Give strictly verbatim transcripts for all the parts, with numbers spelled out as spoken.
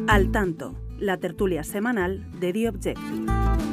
Al Tanto, la tertulia semanal de The Objective.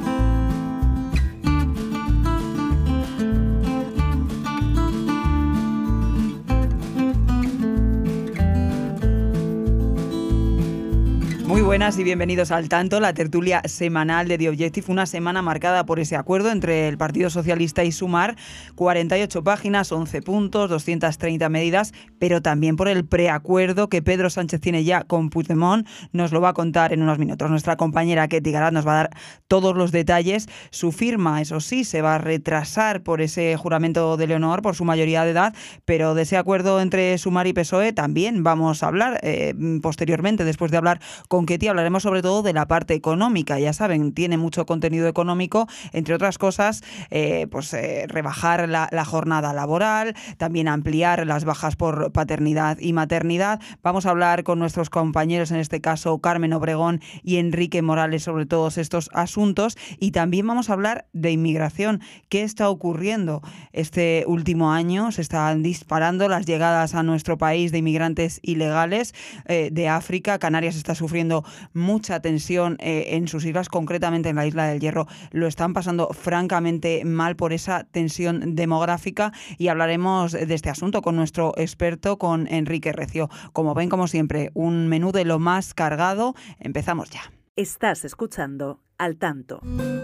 Muy buenas y bienvenidos al Tanto, la tertulia semanal de The Objective, una semana marcada por ese acuerdo entre el Partido Socialista y Sumar, cuarenta y ocho páginas, once puntos, doscientas treinta medidas, pero también por el preacuerdo que Pedro Sánchez tiene ya con Puigdemont. Nos lo va a contar en unos minutos. Nuestra compañera Ketty Garat nos va a dar todos los detalles. Su firma, eso sí, se va a retrasar por ese juramento de Leonor, por su mayoría de edad, pero de ese acuerdo entre Sumar y P S O E también vamos a hablar eh, posteriormente, después de hablar con Con Ketty hablaremos sobre todo de la parte económica. Ya saben, tiene mucho contenido económico, entre otras cosas, eh, pues eh, rebajar la, la jornada laboral, también ampliar las bajas por paternidad y maternidad. Vamos a hablar con nuestros compañeros, en este caso Carmen Obregón y Enrique Morales, sobre todos estos asuntos. Y también vamos a hablar de inmigración. ¿Qué está ocurriendo este último año? Se están disparando las llegadas a nuestro país de inmigrantes ilegales eh, de África. Canarias está sufriendo mucha tensión eh, en sus islas, concretamente en la isla del Hierro. Lo están pasando francamente mal por esa tensión demográfica y hablaremos de este asunto con nuestro experto, con Enrique Recio. Como ven, como siempre, un menú de lo más cargado. Empezamos ya. Estás escuchando Al Tanto.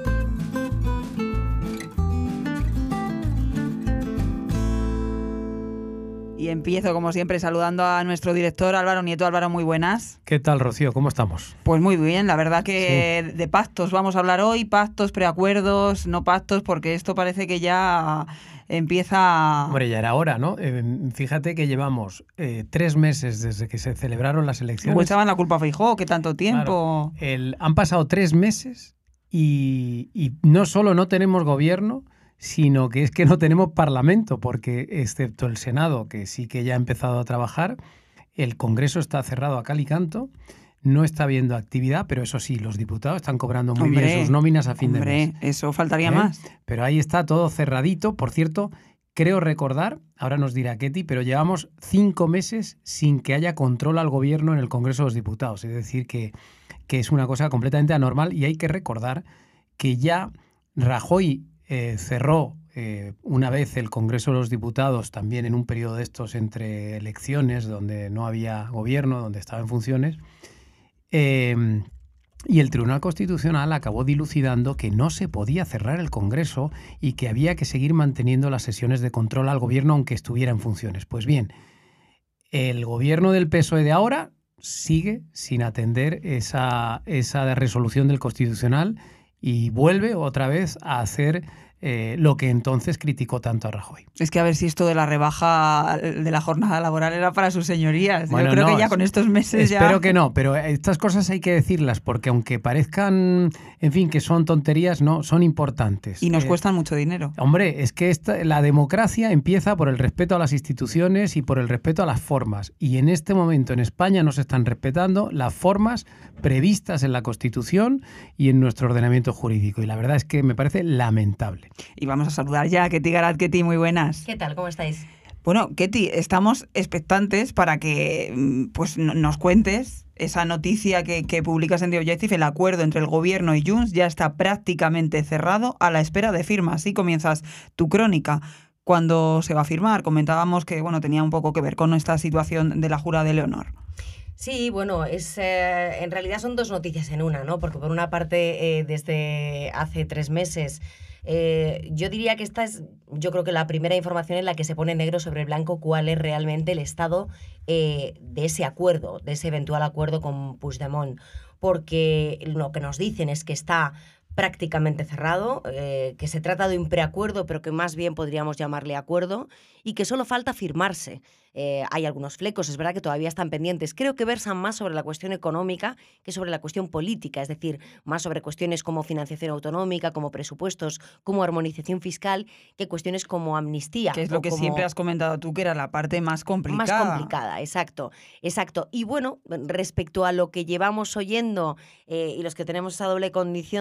Y empiezo, como siempre, saludando a nuestro director Álvaro Nieto. Álvaro, muy buenas. ¿Qué tal, Rocío? ¿Cómo estamos? Pues muy bien, la verdad que sí. De pactos vamos a hablar hoy, pactos, preacuerdos, no pactos, porque esto parece que ya empieza... Hombre, ya era hora, ¿no? Eh, fíjate que llevamos eh, tres meses desde que se celebraron las elecciones. Pues echaban la culpa a Feijóo, que tanto tiempo... Claro, el, han pasado tres meses y, y no solo no tenemos gobierno, sino que es que no tenemos parlamento, porque excepto el Senado, que sí que ya ha empezado a trabajar, el Congreso está cerrado a cal y canto, no está habiendo actividad, pero eso sí, los diputados están cobrando muy hombre, bien sus nóminas a fin hombre, de mes. Eso faltaría ¿Eh? más. Pero ahí está todo cerradito. Por cierto, creo recordar, ahora nos dirá Ketty, pero llevamos cinco meses sin que haya control al gobierno en el Congreso de los Diputados. Es decir, que, que es una cosa completamente anormal y hay que recordar que ya Rajoy Eh, cerró eh, una vez el Congreso de los Diputados, también en un periodo de estos entre elecciones, donde no había gobierno, donde estaba en funciones, eh, y el Tribunal Constitucional acabó dilucidando que no se podía cerrar el Congreso y que había que seguir manteniendo las sesiones de control al gobierno aunque estuviera en funciones. Pues bien, el gobierno del P S O E de ahora sigue sin atender esa, esa resolución del Constitucional y vuelve otra vez a hacer eh, lo que entonces criticó tanto a Rajoy. Es que a ver si esto de la rebaja de la jornada laboral era para sus señorías. Bueno, Yo creo no, que ya con estos meses espero ya... Espero que no, pero estas cosas hay que decirlas porque aunque parezcan, en fin, que son tonterías, no, son importantes. Y nos eh, cuestan mucho dinero. Hombre, es que esta, la democracia empieza por el respeto a las instituciones y por el respeto a las formas. Y en este momento en España no se están respetando las formas previstas en la Constitución y en nuestro ordenamiento jurídico. Y la verdad es que me parece lamentable. Y vamos a saludar ya a Ketty Garat. Ketty, muy buenas. ¿Qué tal? ¿Cómo estáis? Bueno, Ketty, estamos expectantes para que pues, nos cuentes esa noticia que, que publicas en The Objective. El acuerdo entre el gobierno y Junts ya está prácticamente cerrado a la espera de firma. Así comienzas tu crónica. ¿Cuándo se va a firmar? Comentábamos que bueno, tenía un poco que ver con esta situación de la jura de Leonor. Sí, bueno, es eh, en realidad son dos noticias en una, ¿no? Porque por una parte, eh, desde hace tres meses, eh, yo diría que esta es, yo creo que la primera información en la que se pone negro sobre blanco cuál es realmente el estado eh, de ese acuerdo, de ese eventual acuerdo con Puigdemont. Porque lo que nos dicen es que está prácticamente cerrado, eh, que se trata de un preacuerdo, pero que más bien podríamos llamarle acuerdo, y que solo falta firmarse. Eh, hay algunos flecos, es verdad que todavía están pendientes. Creo que versan más sobre la cuestión económica que sobre la cuestión política, es decir, más sobre cuestiones como financiación autonómica, como presupuestos, como armonización fiscal, que cuestiones como amnistía. Que es lo que como... siempre has comentado tú, que era la parte más complicada. Más complicada, exacto. exacto. Y bueno, respecto a lo que llevamos oyendo eh, y los que tenemos esa doble condición de opinión,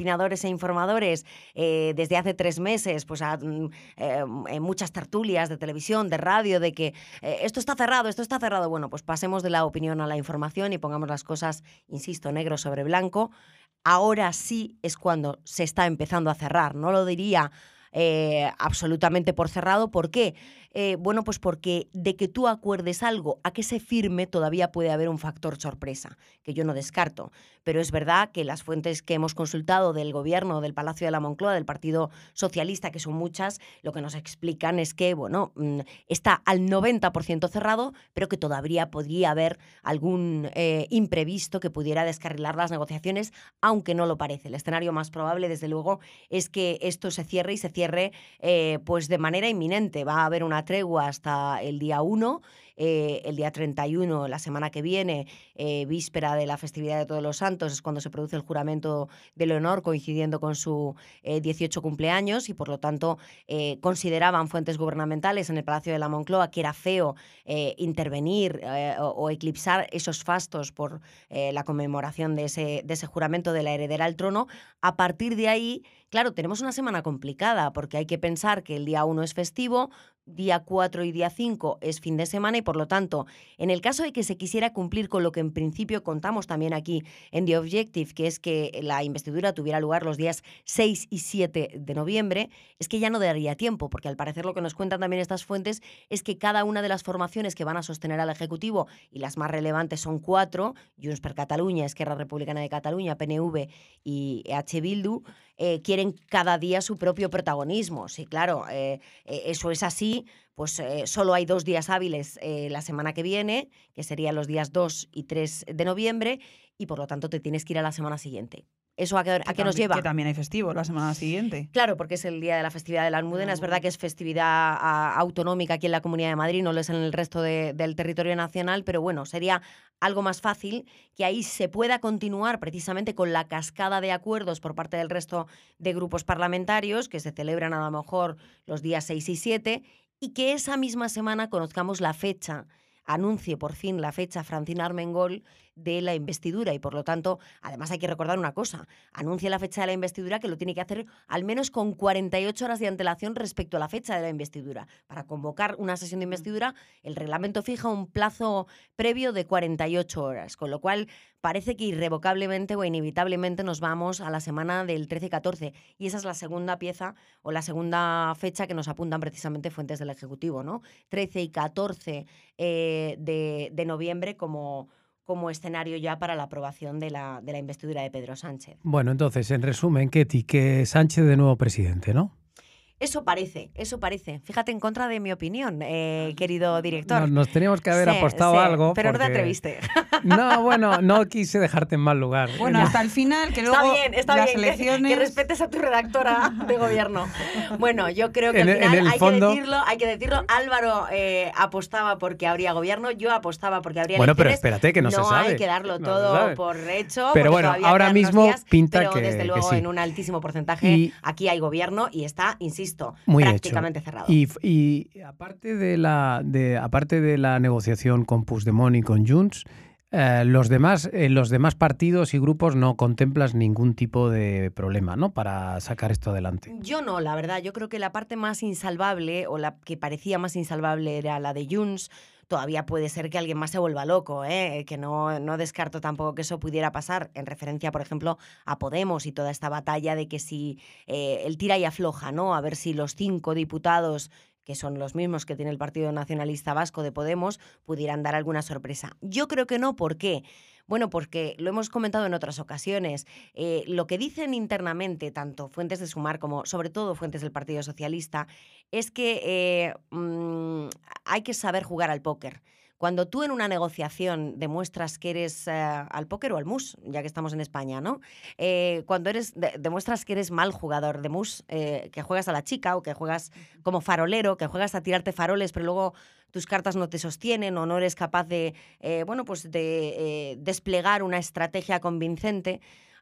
opinadores e informadores eh, desde hace tres meses, pues a, eh, en muchas tertulias de televisión, de radio, de que eh, esto está cerrado, esto está cerrado. Bueno, pues pasemos de la opinión a la información y pongamos las cosas, insisto, negro sobre blanco. Ahora sí es cuando se está empezando a cerrar. No lo diría eh, absolutamente por cerrado. ¿Por qué? Eh, bueno, pues porque de que tú acuerdes algo a que se firme todavía puede haber un factor sorpresa, que yo no descarto. Pero es verdad que las fuentes que hemos consultado del gobierno, del Palacio de la Moncloa, del Partido Socialista, que son muchas, lo que nos explican es que, bueno, está al noventa por ciento cerrado, pero que todavía podría haber algún eh, imprevisto que pudiera descarrilar las negociaciones, aunque no lo parece. El escenario más probable, desde luego, es que esto se cierre y se cierre eh, pues de manera inminente. Va a haber una tregua hasta el día uno, eh, el día treinta y uno, la semana que viene, eh, víspera de la festividad de Todos los Santos, es cuando se produce el juramento de Leonor, coincidiendo con su eh, dieciocho cumpleaños, y por lo tanto eh, consideraban fuentes gubernamentales en el Palacio de la Moncloa que era feo eh, intervenir eh, o, o eclipsar esos fastos por eh, la conmemoración de ese, de ese juramento de la heredera al trono. A partir de ahí, claro, tenemos una semana complicada, porque hay que pensar que el día uno es festivo, día cuatro y día cinco es fin de semana, y por lo tanto, en el caso de que se quisiera cumplir con lo que en principio contamos también aquí en The Objective, que es que la investidura tuviera lugar los días seis y siete de noviembre, es que ya no daría tiempo, porque al parecer lo que nos cuentan también estas fuentes es que cada una de las formaciones que van a sostener al Ejecutivo, y las más relevantes son cuatro, Junts per Catalunya, Esquerra Republicana de Cataluña, P N V y E H Bildu, eh, quieren cada día su propio protagonismo. Sí, claro, eh, eh, eso es así. Pues eh, solo hay dos días hábiles eh, la semana que viene, que serían los días dos y tres de noviembre, y por lo tanto te tienes que ir a la semana siguiente. ¿Eso a qué, a qué nos lleva? Que también hay festivo la semana siguiente. Claro, porque es el día de la festividad de la Almudena. Es verdad que es festividad a, autonómica aquí en la Comunidad de Madrid, no lo es en el resto de, del territorio nacional, pero bueno, sería algo más fácil que ahí se pueda continuar precisamente con la cascada de acuerdos por parte del resto de grupos parlamentarios, que se celebran a lo mejor los días seis y siete, y que esa misma semana conozcamos la fecha, anuncie por fin la fecha Francina Armengol de la investidura, y por lo tanto, además hay que recordar una cosa, anuncia la fecha de la investidura, que lo tiene que hacer al menos con cuarenta y ocho horas de antelación respecto a la fecha de la investidura. Para convocar una sesión de investidura, el reglamento fija un plazo previo de cuarenta y ocho horas, con lo cual parece que irrevocablemente o inevitablemente nos vamos a la semana del trece y catorce, y esa es la segunda pieza o la segunda fecha que nos apuntan precisamente fuentes del Ejecutivo, ¿no? trece y catorce eh, de, de noviembre como... como escenario ya para la aprobación de la, de la investidura de Pedro Sánchez. Bueno, entonces, en resumen, Ketty, que Sánchez de nuevo presidente, ¿no? Eso parece, eso parece. Fíjate, en contra de mi opinión, eh, querido director. Nos, nos teníamos que haber sí, apostado sí, algo. Pero porque... no te atreviste. No, bueno, no quise dejarte en mal lugar. Bueno, hasta el final, que luego está bien, está las bien, elecciones... que, que respetes a tu redactora de gobierno. Bueno, yo creo que en, al final en el hay, fondo... que decirlo, hay que decirlo. Álvaro eh, apostaba porque habría gobierno, yo apostaba porque habría bueno, elecciones. Pero espérate, que no, no se sabe. hay que darlo no todo por hecho. Pero bueno, ahora mismo días, pinta pero que desde luego que sí. en un altísimo porcentaje y... aquí hay gobierno y está, insisto, Muy prácticamente hecho. cerrado. Y, y aparte de la de aparte de la negociación con Puigdemont y con Junts, eh, los demás eh, los demás partidos y grupos no contemplas ningún tipo de problema, ¿no? Para sacar esto adelante. Yo no, la verdad. Yo creo que la parte más insalvable, o la que parecía más insalvable, era la de Junts. Todavía puede ser que alguien más se vuelva loco, ¿eh? Que no, no descarto tampoco que eso pudiera pasar, en referencia, por ejemplo, a Podemos y toda esta batalla de que si eh, el tira y afloja, ¿no? A ver si los cinco diputados, que son los mismos que tiene el Partido Nacionalista Vasco de Podemos, pudieran dar alguna sorpresa. Yo creo que no. ¿Por qué? Bueno, porque lo hemos comentado en otras ocasiones. Eh, lo que dicen internamente, tanto fuentes de Sumar como sobre todo fuentes del Partido Socialista, es que eh, mmm, hay que saber jugar al póker. Cuando tú en una negociación demuestras que eres eh, al póker o al mus, ya que estamos en España, ¿no? Eh, cuando eres de, demuestras que eres mal jugador de mus, eh, que juegas a la chica o que juegas como farolero, que juegas a tirarte faroles, pero luego tus cartas no te sostienen o no eres capaz de, eh, bueno, pues de eh, desplegar una estrategia convincente.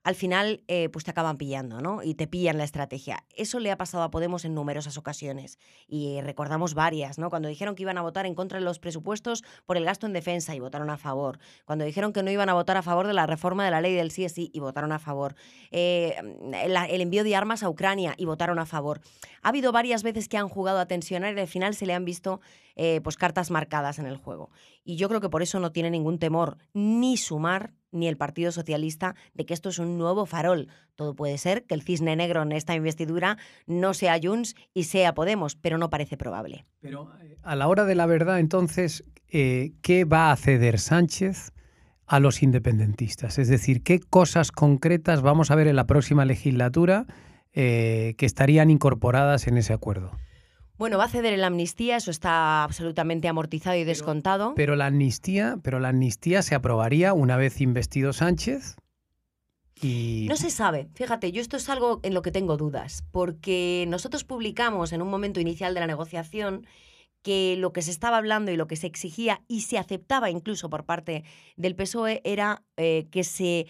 al final eh, pues te acaban pillando, ¿no? Y te pillan la estrategia. Eso le ha pasado a Podemos en numerosas ocasiones y recordamos varias, ¿no? Cuando dijeron que iban a votar en contra de los presupuestos por el gasto en defensa y votaron a favor. Cuando dijeron que no iban a votar a favor de la reforma de la ley del sí es sí y votaron a favor. Eh, la, el envío de armas a Ucrania y votaron a favor. Ha habido varias veces que han jugado a tensionar y al final se le han visto eh, pues cartas marcadas en el juego. Y yo creo que por eso no tiene ningún temor ni Sumar ni el Partido Socialista de que esto es un nuevo farol. Todo puede ser que el cisne negro en esta investidura no sea Junts y sea Podemos, pero no parece probable. Pero a la hora de la verdad, entonces, eh, ¿qué va a ceder Sánchez a los independentistas? Es decir, ¿qué cosas concretas vamos a ver en la próxima legislatura eh, que estarían incorporadas en ese acuerdo? Bueno, va a ceder en la amnistía, eso está absolutamente amortizado y descontado. Pero, pero la amnistía, pero la amnistía se aprobaría una vez investido Sánchez. Y... No se sabe. Fíjate, yo esto es algo en lo que tengo dudas, porque nosotros publicamos en un momento inicial de la negociación que lo que se estaba hablando y lo que se exigía y se aceptaba incluso por parte del P S O E era eh, que se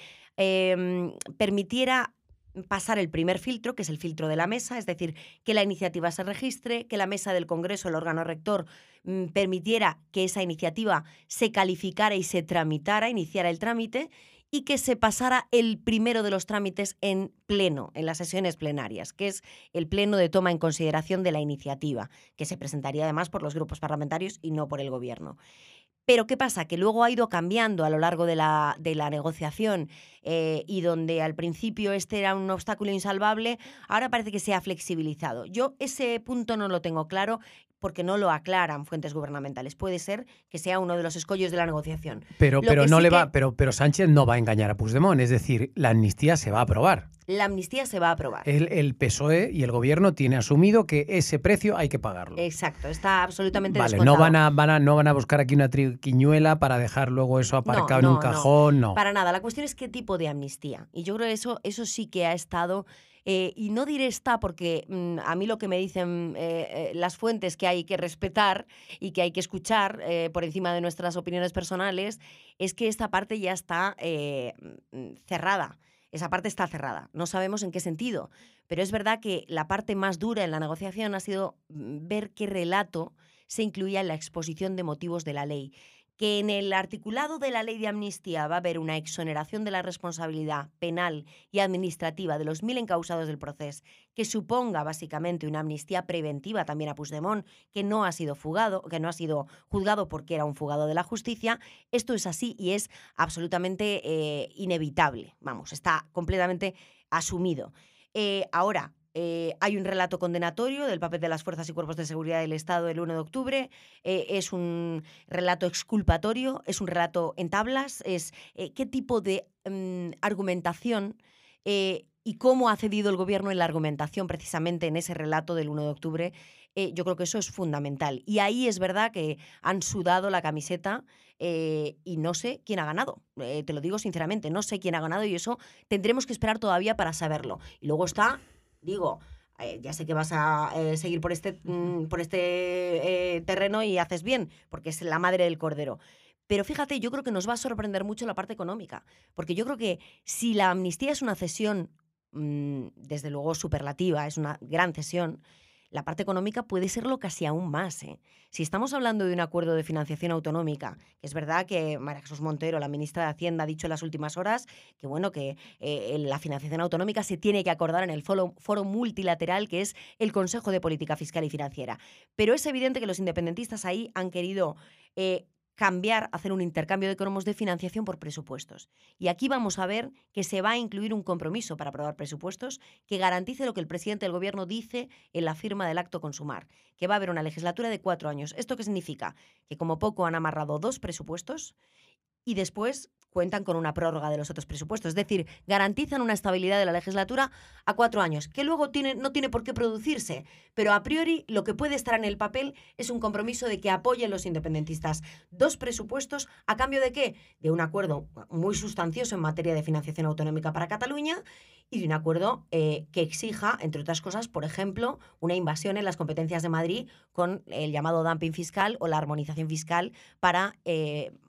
eh, permitiera pasar el primer filtro, que es el filtro de la mesa, es decir, que la iniciativa se registre, que la mesa del Congreso, el órgano rector, mmm, permitiera que esa iniciativa se calificara y se tramitara, iniciara el trámite, y que se pasara el primero de los trámites en pleno, en las sesiones plenarias, que es el pleno de toma en consideración de la iniciativa, que se presentaría además por los grupos parlamentarios y no por el Gobierno. Pero ¿qué pasa? Que luego ha ido cambiando a lo largo de la, de la negociación eh, y donde al principio este era un obstáculo insalvable, ahora parece que se ha flexibilizado. Yo ese punto no lo tengo claro porque no lo aclaran fuentes gubernamentales. Puede ser que sea uno de los escollos de la negociación. Pero, pero, no sí le que... va, pero, pero Sánchez no va a engañar a Puigdemont, es decir, la amnistía se va a aprobar. La amnistía se va a aprobar. El, el P S O E y el Gobierno tiene asumido que ese precio hay que pagarlo. Exacto, está absolutamente vale, descontado. no van a, van a, no van a buscar aquí una triquiñuela para dejar luego eso aparcado no, no, en un cajón, no. no. Para nada, la cuestión es qué tipo de amnistía. Y yo creo que eso, eso sí que ha estado... Eh, y no diré está porque mmm, a mí lo que me dicen eh, eh, las fuentes que hay que respetar y que hay que escuchar eh, por encima de nuestras opiniones personales es que esta parte ya está eh, cerrada. Esa parte está cerrada. No sabemos en qué sentido. Pero es verdad que la parte más dura en la negociación ha sido ver qué relato se incluía en la exposición de motivos de la ley. Que en el articulado de la ley de amnistía va a haber una exoneración de la responsabilidad penal y administrativa de los mil encausados del proceso, que suponga básicamente una amnistía preventiva también a Puigdemont, que no ha sido fugado, que no ha sido juzgado porque era un fugado de la justicia. Esto es así y es absolutamente eh, inevitable. Vamos, está completamente asumido. Eh, ahora, Eh, hay un relato condenatorio del papel de las fuerzas y cuerpos de seguridad del Estado el uno de octubre, eh, es un relato exculpatorio, es un relato en tablas, es eh, qué tipo de um, argumentación eh, y cómo ha cedido el Gobierno en la argumentación precisamente en ese relato del uno de octubre. Eh, yo creo que eso es fundamental. Y ahí es verdad que han sudado la camiseta eh, y no sé quién ha ganado. Eh, te lo digo sinceramente, no sé quién ha ganado y eso tendremos que esperar todavía para saberlo. Y luego está... Digo, eh, ya sé que vas a eh, seguir por este, mm, por este eh, terreno y haces bien, porque es la madre del cordero. Pero fíjate, yo creo que nos va a sorprender mucho la parte económica, porque yo creo que si la amnistía es una cesión, mmm, desde luego superlativa, es una gran cesión, la parte económica puede serlo casi aún más, ¿eh? Si estamos hablando de un acuerdo de financiación autonómica, que es verdad que María Jesús Montero, la ministra de Hacienda, ha dicho en las últimas horas que, bueno, que eh, la financiación autonómica se tiene que acordar en el foro, foro multilateral que es el Consejo de Política Fiscal y Financiera. Pero es evidente que los independentistas ahí han querido... Eh, cambiar, hacer un intercambio de cromos de financiación por presupuestos. Y aquí vamos a ver que se va a incluir un compromiso para aprobar presupuestos que garantice lo que el presidente del Gobierno dice en la firma del acto con Sumar, que va a haber una legislatura de cuatro años. ¿Esto qué significa? Que como poco han amarrado dos presupuestos y después cuentan con una prórroga de los otros presupuestos. Es decir, garantizan una estabilidad de la legislatura a cuatro años, que luego tiene, no tiene por qué producirse, pero a priori lo que puede estar en el papel es un compromiso de que apoyen los independentistas dos presupuestos, ¿a cambio de qué? De un acuerdo muy sustancioso en materia de financiación autonómica para Cataluña y de un acuerdo eh, que exija, entre otras cosas, por ejemplo, una invasión en las competencias de Madrid con el llamado dumping fiscal o la armonización fiscal para eh,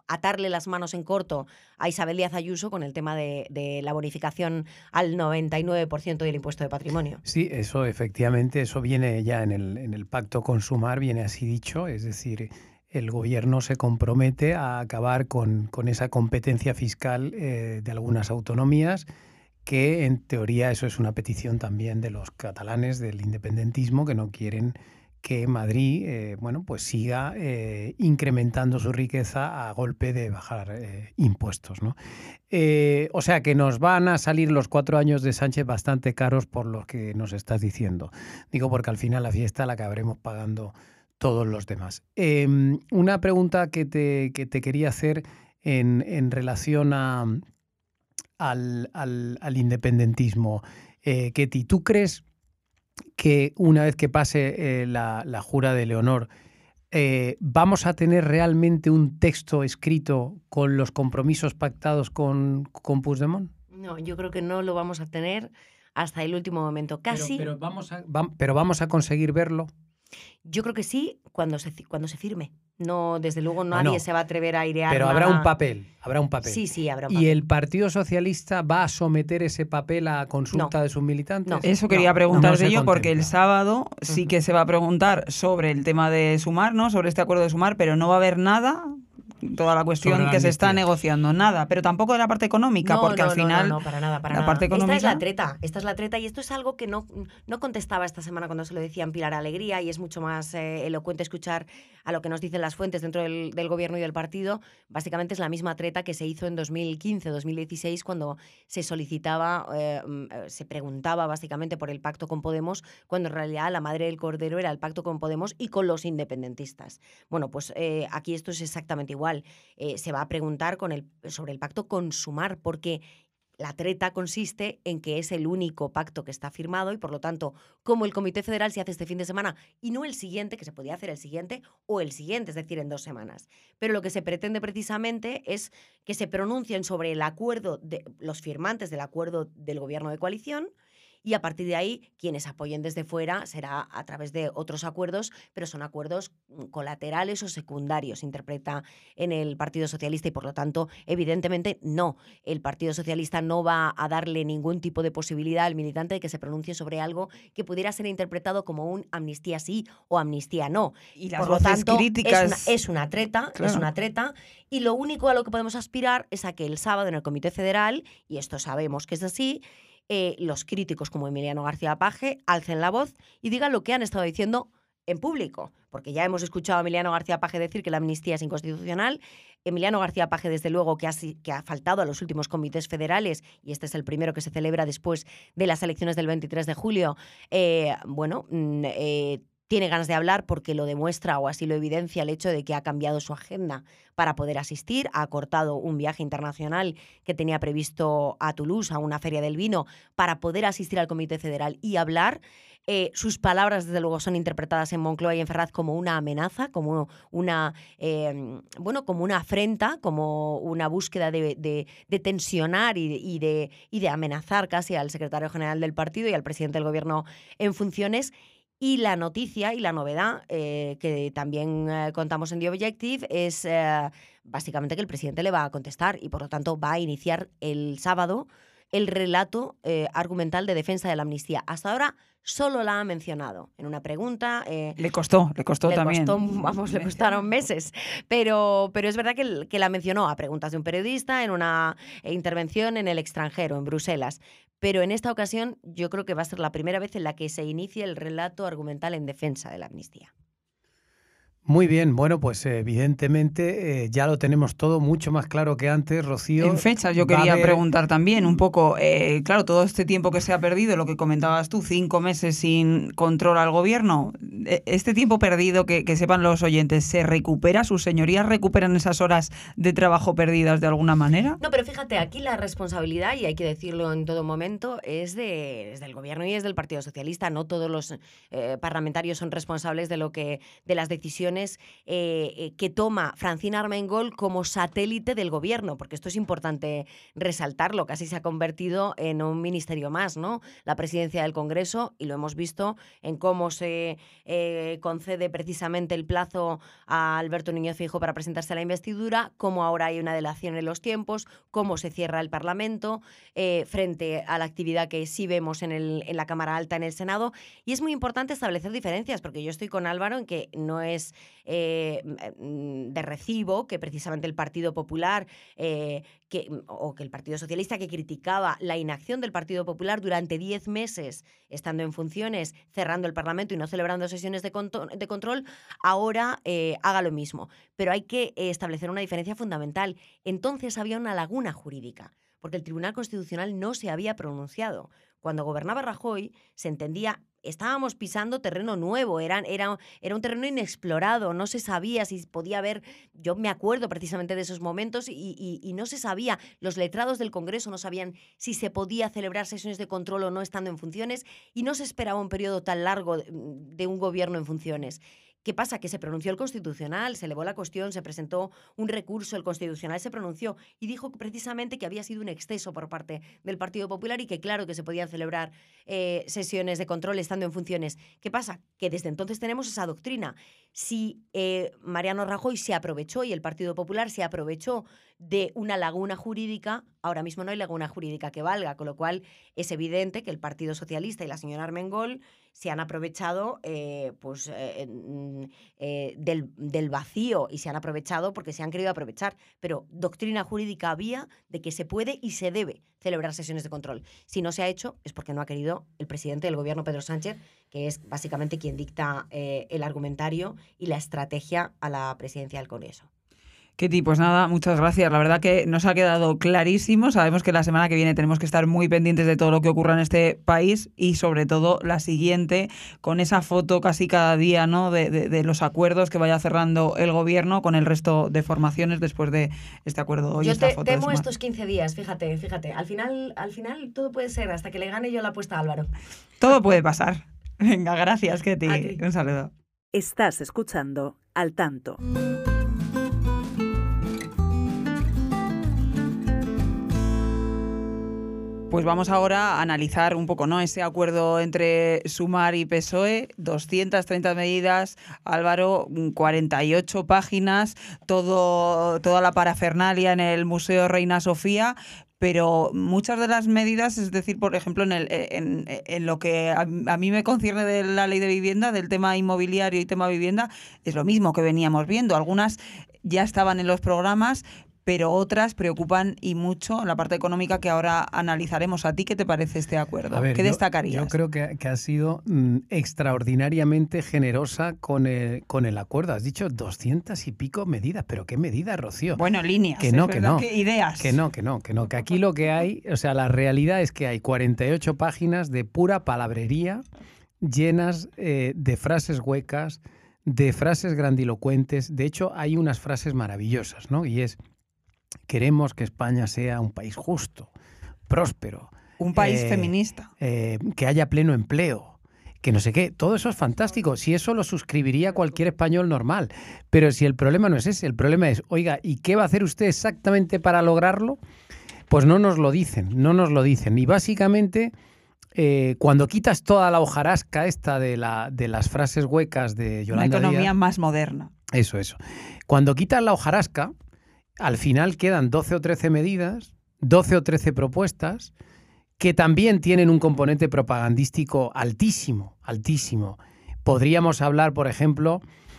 atarle las manos en corto a Isabel Díaz Ayuso con el tema de, de la bonificación al noventa y nueve por ciento del impuesto de patrimonio. Sí, eso efectivamente, eso viene ya en el, en el pacto con Sumar, viene así dicho, es decir, el gobierno se compromete a acabar con, con esa competencia fiscal eh, de algunas autonomías, que en teoría eso es una petición también de los catalanes del independentismo, que no quieren que Madrid eh, bueno, pues siga eh, incrementando su riqueza a golpe de bajar eh, impuestos, ¿no? Eh, o sea que nos van a salir los cuatro años de Sánchez bastante caros por lo que nos estás diciendo. Digo porque al final la fiesta la acabaremos pagando todos los demás. Eh, una pregunta que te, que te quería hacer en, en relación a, al, al, al independentismo. Eh, Ketty, ¿tú crees que una vez que pase eh, la, la jura de Leonor, eh, vamos a tener realmente un texto escrito con los compromisos pactados con, con Puigdemont? No, yo creo que no lo vamos a tener hasta el último momento. Casi. Pero, pero, vamos, a, va, pero vamos a conseguir verlo. Yo creo que sí, cuando se, cuando se firme. No, desde luego nadie Bueno, se va a atrever a airear pero nada. habrá un papel, habrá un papel. Sí, sí, habrá un papel. ¿Y el Partido Socialista va a someter ese papel a consulta No. de sus militantes? No. Eso quería No, preguntar no de se ello, porque el contempla. sábado sí que se va a preguntar sobre el tema de Sumar, ¿no? Sobre este acuerdo de Sumar, pero no va a haber nada, toda la cuestión Sobre la que se está amnistía. negociando, nada, pero tampoco de la parte económica, No, porque no, al no, final no, no, para nada, para la nada. parte Esta económica... es la treta, esta es la treta y esto es algo que no, no contestaba esta semana cuando se lo decían Pilar Alegría, y es mucho más eh, elocuente escuchar a lo que nos dicen las fuentes dentro del, del gobierno y del partido. Básicamente es la misma treta que se hizo en dos mil quince, dos mil dieciséis, cuando se solicitaba, eh, se preguntaba básicamente por el pacto con Podemos, cuando en realidad la madre del cordero era el pacto con Podemos y con los independentistas. Bueno, pues eh, aquí esto es exactamente igual. Eh, se va a preguntar con el, sobre el pacto con Sumar, porque la treta consiste en que es el único pacto que está firmado y, por lo tanto, como el Comité Federal se hace este fin de semana y no el siguiente, que se podía hacer el siguiente o el siguiente, es decir, en dos semanas. Pero lo que se pretende precisamente es que se pronuncien sobre el acuerdo de los firmantes del acuerdo del gobierno de coalición, y a partir de ahí, quienes apoyen desde fuera será a través de otros acuerdos, pero son acuerdos colaterales o secundarios, interpreta en el Partido Socialista, y por lo tanto, evidentemente, no. El Partido Socialista no va a darle ningún tipo de posibilidad al militante de que se pronuncie sobre algo que pudiera ser interpretado como un amnistía sí o amnistía no. Y las por lo voces tanto, críticas... es una, es una treta, Claro. es una treta, y lo único a lo que podemos aspirar es a que el sábado en el Comité Federal, y esto sabemos que es así, Eh, los críticos como Emiliano García Paje alcen la voz y digan lo que han estado diciendo en público, porque ya hemos escuchado a Emiliano García Paje decir que la amnistía es inconstitucional. Emiliano García Paje, desde luego, que ha, que ha faltado a los últimos comités federales, y este es el primero que se celebra después de las elecciones del veintitrés de julio, eh, bueno, eh, tiene ganas de hablar porque lo demuestra, o así lo evidencia, el hecho de que ha cambiado su agenda para poder asistir, ha cortado un viaje internacional que tenía previsto a Toulouse, a una feria del vino, para poder asistir al Comité Federal y hablar. Eh, sus palabras, desde luego, son interpretadas en Moncloa y en Ferraz como una amenaza, como una, eh, bueno, como una afrenta, como una búsqueda de, de, de tensionar y de, y, de, y de amenazar casi al secretario general del partido y al presidente del gobierno en funciones. Y la noticia y la novedad eh, que también eh, contamos en The Objective es eh, básicamente que el presidente le va a contestar y, por lo tanto, va a iniciar el sábado el relato eh, argumental de defensa de la amnistía. Hasta ahora solo la ha mencionado en una pregunta. Eh, le costó, le costó le también. Costó, vamos, le costaron meses. Pero, pero es verdad que, que la mencionó a preguntas de un periodista en una intervención en el extranjero, en Bruselas. Pero en esta ocasión yo creo que va a ser la primera vez en la que se inicie el relato argumental en defensa de la amnistía. Muy bien, bueno, pues evidentemente eh, ya lo tenemos todo mucho más claro que antes, Rocío. En fechas yo quería haber... preguntar también un poco, eh, claro, todo este tiempo que se ha perdido, lo que comentabas tú, cinco meses sin control al gobierno, este tiempo perdido, que, que sepan los oyentes, ¿se recupera? ¿Sus señorías recuperan esas horas de trabajo perdidas de alguna manera? No, pero fíjate, aquí la responsabilidad, y hay que decirlo en todo momento, es, de, es del gobierno y es del Partido Socialista. No todos los eh, parlamentarios son responsables de, lo que, de las decisiones decisiones eh, eh, que toma Francina Armengol como satélite del gobierno, porque esto es importante resaltarlo, casi se ha convertido en un ministerio más, ¿no? La presidencia del Congreso, y lo hemos visto en cómo se eh, concede precisamente el plazo a Alberto Núñez Feijóo para presentarse a la investidura, cómo ahora hay una delación en los tiempos, cómo se cierra el Parlamento eh, frente a la actividad que sí vemos en, el, en la Cámara Alta, en el Senado. Y es muy importante establecer diferencias, porque yo estoy con Álvaro en que no es eh, de recibo que precisamente el Partido Popular eh, que, o que el Partido Socialista, que criticaba la inacción del Partido Popular durante diez meses estando en funciones, cerrando el Parlamento y no celebrando sesiones de, conto- de control, ahora eh, haga lo mismo. Pero hay que eh, establecer una diferencia fundamental. Entonces había una laguna jurídica, porque el Tribunal Constitucional no se había pronunciado. Cuando gobernaba Rajoy se entendía, estábamos pisando terreno nuevo, era, era, era un terreno inexplorado, no se sabía si podía haber, yo me acuerdo precisamente de esos momentos y, y, y no se sabía, los letrados del Congreso no sabían si se podía celebrar sesiones de control o no estando en funciones, y no se esperaba un periodo tan largo de, de un gobierno en funciones. ¿Qué pasa? Que se pronunció el Constitucional, se elevó la cuestión, se presentó un recurso, el Constitucional se pronunció y dijo precisamente que había sido un exceso por parte del Partido Popular y que claro que se podían celebrar eh, sesiones de control estando en funciones. ¿Qué pasa? Que desde entonces tenemos esa doctrina. Si eh, Mariano Rajoy se aprovechó y el Partido Popular se aprovechó de una laguna jurídica, ahora mismo no hay laguna jurídica que valga, con lo cual es evidente que el Partido Socialista y la señora Armengol se han aprovechado eh, pues, eh, eh, del, del vacío y se han aprovechado porque se han querido aprovechar. Pero doctrina jurídica había de que se puede y se debe celebrar sesiones de control. Si no se ha hecho es porque no ha querido el presidente del gobierno, Pedro Sánchez, que es básicamente quien dicta eh, el argumentario y la estrategia a la presidencia del Congreso. Ketty, pues nada, muchas gracias. La verdad que nos ha quedado clarísimo. Sabemos que la semana que viene tenemos que estar muy pendientes de todo lo que ocurra en este país y sobre todo la siguiente, con esa foto casi cada día, ¿no?, de, de, de los acuerdos que vaya cerrando el gobierno con el resto de formaciones después de este acuerdo. Hoy yo esta te, foto temo es estos quince días, fíjate, fíjate. Al final, al final todo puede ser hasta que le gane yo la apuesta a Álvaro. Todo puede pasar. Venga, gracias, Ketty. Un saludo. Estás escuchando Al Tanto. Pues vamos ahora a analizar un poco, ¿no?, ese acuerdo entre Sumar y P S O E, doscientas treinta medidas, Álvaro, cuarenta y ocho páginas, todo, toda la parafernalia en el Museo Reina Sofía, pero muchas de las medidas, es decir, por ejemplo, en, el, en, en lo que a, a mí me concierne de la ley de vivienda, del tema inmobiliario y tema vivienda, es lo mismo que veníamos viendo. Algunas ya estaban en los programas, pero otras preocupan y mucho en la parte económica que ahora analizaremos. ¿A ti qué te parece este acuerdo? Ver, ¿Qué yo, destacarías? Yo creo que, que ha sido mm, extraordinariamente generosa con el, con el acuerdo. Has dicho doscientas y pico medidas, pero ¿qué medidas, Rocío? Bueno, líneas, que no, es que verdad, no, ¿qué ideas? Que no, que no, que no, que aquí lo que hay, o sea, la realidad es que hay cuarenta y ocho páginas de pura palabrería llenas eh, de frases huecas, de frases grandilocuentes. De hecho, hay unas frases maravillosas, ¿no? Y es: queremos que España sea un país justo, próspero. Un país eh, feminista. Eh, que haya pleno empleo, que no sé qué. Todo eso es fantástico. Si eso lo suscribiría cualquier español normal. Pero si el problema no es ese, el problema es, oiga, ¿y qué va a hacer usted exactamente para lograrlo? Pues no nos lo dicen, no nos lo dicen. Y básicamente, eh, cuando quitas toda la hojarasca esta de, la, de las frases huecas de Yolanda Una economía Díaz, más moderna. Eso, eso. Cuando quitas la hojarasca, al final quedan doce o trece medidas, doce o trece propuestas, que también tienen un componente propagandístico altísimo, altísimo. Podríamos hablar, por ejemplo,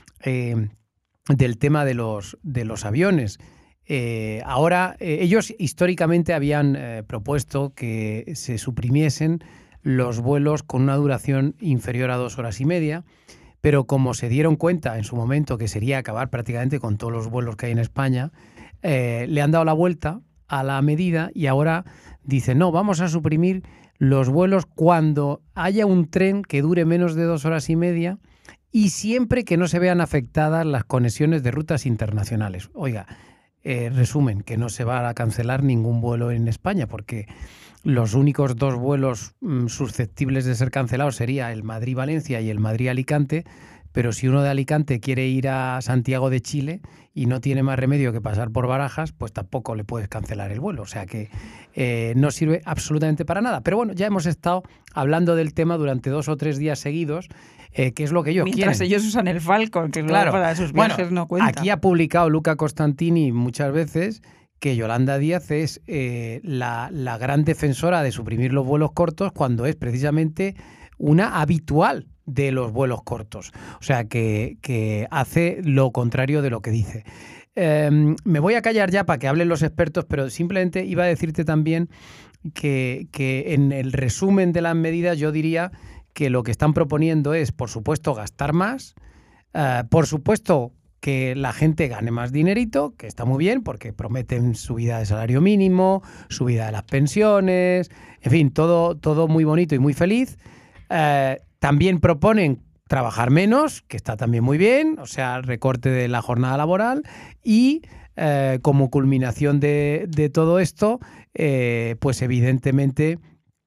eh, del tema de los, de los aviones. Eh, ahora, eh, ellos históricamente habían eh, propuesto que se suprimiesen los vuelos con una duración inferior a dos horas y media, pero como se dieron cuenta en su momento que sería acabar prácticamente con todos los vuelos que hay en España, Eh, le han dado la vuelta a la medida y ahora dicen, no, vamos a suprimir los vuelos cuando haya un tren que dure menos de dos horas y media y siempre que no se vean afectadas las conexiones de rutas internacionales. Oiga, eh, resumen, que no se va a cancelar ningún vuelo en España porque los únicos dos vuelos mmm, susceptibles de ser cancelados sería el Madrid-Valencia y el Madrid-Alicante, pero si uno de Alicante quiere ir a Santiago de Chile y no tiene más remedio que pasar por Barajas, pues tampoco le puedes cancelar el vuelo. O sea que eh, no sirve absolutamente para nada. Pero bueno, ya hemos estado hablando del tema durante dos o tres días seguidos, eh, que es lo que ellos Mientras quieren. ellos usan el Falcon, que Claro. para sus viajes Bueno, no cuenta. aquí ha publicado Luca Costantini muchas veces que Yolanda Díaz es eh, la, la gran defensora de suprimir los vuelos cortos cuando es precisamente una habitual de los vuelos cortos. O sea, que, que hace lo contrario de lo que dice. Eh, me voy a callar ya para que hablen los expertos, pero simplemente iba a decirte también que, que en el resumen de las medidas yo diría que lo que están proponiendo es, por supuesto, gastar más, eh, por supuesto, que la gente gane más dinerito, que está muy bien, porque prometen subida de salario mínimo, subida de las pensiones, en fin, todo, todo muy bonito y muy feliz. Eh, también proponen trabajar menos, que está también muy bien, o sea, recorte de la jornada laboral y eh, como culminación de, de todo esto, eh, pues evidentemente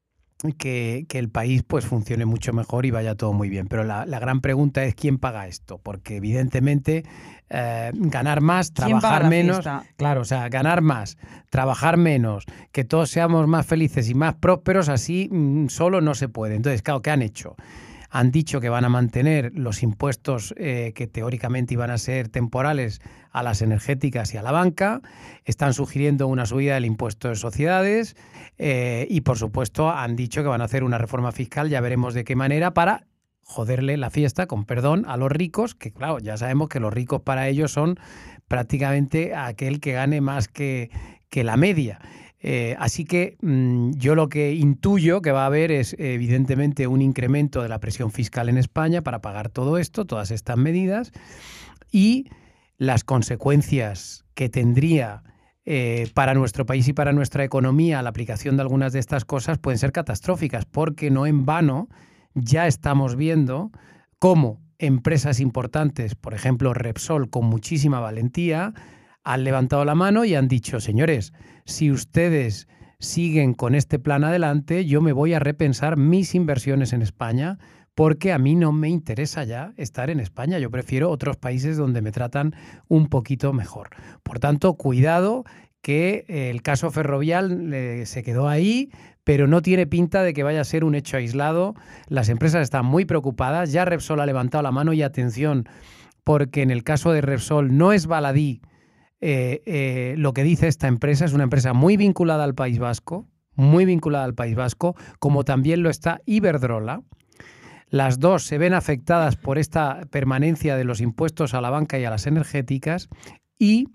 que, que el país pues funcione mucho mejor y vaya todo muy bien. Pero la, la gran pregunta es quién paga esto, porque evidentemente eh, ganar más, trabajar menos, claro, o sea, ganar más, trabajar menos, que todos seamos más felices y más prósperos, así mmm, solo no se puede. Entonces, claro, ¿qué han hecho? Han dicho que van a mantener los impuestos eh, que teóricamente iban a ser temporales a las energéticas y a la banca. Están sugiriendo una subida del impuesto de sociedades eh, y, por supuesto, han dicho que van a hacer una reforma fiscal, ya veremos de qué manera, para joderle la fiesta, con perdón, a los ricos, que claro, ya sabemos que los ricos para ellos son prácticamente aquel que gane más que, que la media. Eh, así que mmm, yo lo que intuyo que va a haber es evidentemente un incremento de la presión fiscal en España para pagar todo esto, todas estas medidas, y las consecuencias que tendría eh, para nuestro país y para nuestra economía la aplicación de algunas de estas cosas pueden ser catastróficas, porque no en vano ya estamos viendo cómo empresas importantes, por ejemplo Repsol, con muchísima valentía, han levantado la mano y han dicho, señores, si ustedes siguen con este plan adelante, yo me voy a repensar mis inversiones en España, porque a mí no me interesa ya estar en España. Yo prefiero otros países donde me tratan un poquito mejor. Por tanto, cuidado, que el caso Ferrovial eh, se quedó ahí, pero no tiene pinta de que vaya a ser un hecho aislado. Las empresas están muy preocupadas. Ya Repsol ha levantado la mano y atención, porque en el caso de Repsol no es baladí. Eh, eh, lo que dice esta empresa es una empresa muy vinculada al País Vasco, muy vinculada al País Vasco, como también lo está Iberdrola. Las dos se ven afectadas por esta permanencia de los impuestos a la banca y a las energéticas, y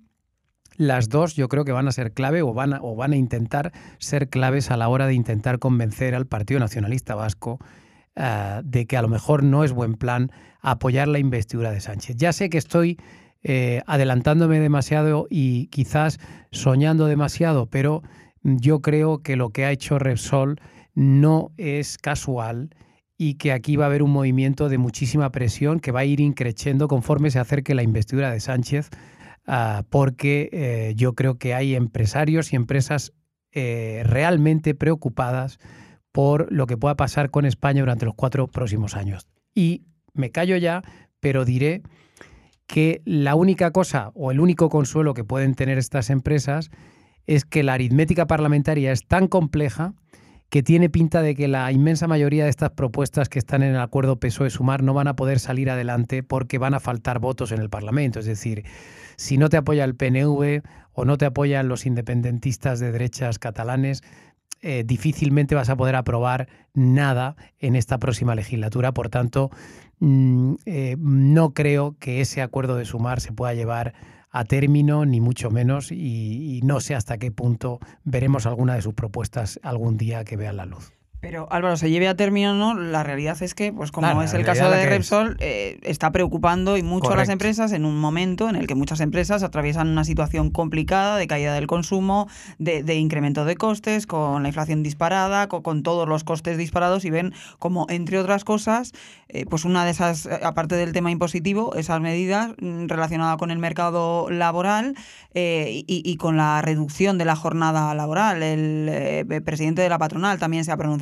las dos yo creo que van a ser clave o van a, o van a intentar ser claves a la hora de intentar convencer al Partido Nacionalista Vasco uh, de que a lo mejor no es buen plan apoyar la investidura de Sánchez. Ya sé que estoy Eh, adelantándome demasiado y quizás soñando demasiado, pero yo creo que lo que ha hecho Repsol no es casual y que aquí va a haber un movimiento de muchísima presión que va a ir increciendo conforme se acerque la investidura de Sánchez, uh, porque eh, yo creo que hay empresarios y empresas eh, realmente preocupadas por lo que pueda pasar con España durante los cuatro próximos años. Y me callo ya, pero diré que la única cosa o el único consuelo que pueden tener estas empresas es que la aritmética parlamentaria es tan compleja que tiene pinta de que la inmensa mayoría de estas propuestas que están en el acuerdo P S O E-Sumar no van a poder salir adelante porque van a faltar votos en el Parlamento. Es decir, si no te apoya el P N V o no te apoyan los independentistas de derechas catalanes, eh, difícilmente vas a poder aprobar nada en esta próxima legislatura. Por tanto, mmm, eh, no creo que ese acuerdo de Sumar se pueda llevar a término, ni mucho menos, y, y no sé hasta qué punto veremos alguna de sus propuestas algún día que vean la luz. Pero Álvaro, se lleve a término o no, la realidad es que, pues como claro, es el caso de Repsol, eh, está preocupando y mucho Correcto. a las empresas en un momento en el que muchas empresas atraviesan una situación complicada de caída del consumo, de, de incremento de costes, con la inflación disparada, con, con todos los costes disparados, y ven como, entre otras cosas, eh, pues una de esas, aparte del tema impositivo, esas medidas relacionadas con el mercado laboral eh, y, y con la reducción de la jornada laboral. El eh, presidente de la patronal también se ha pronunciado.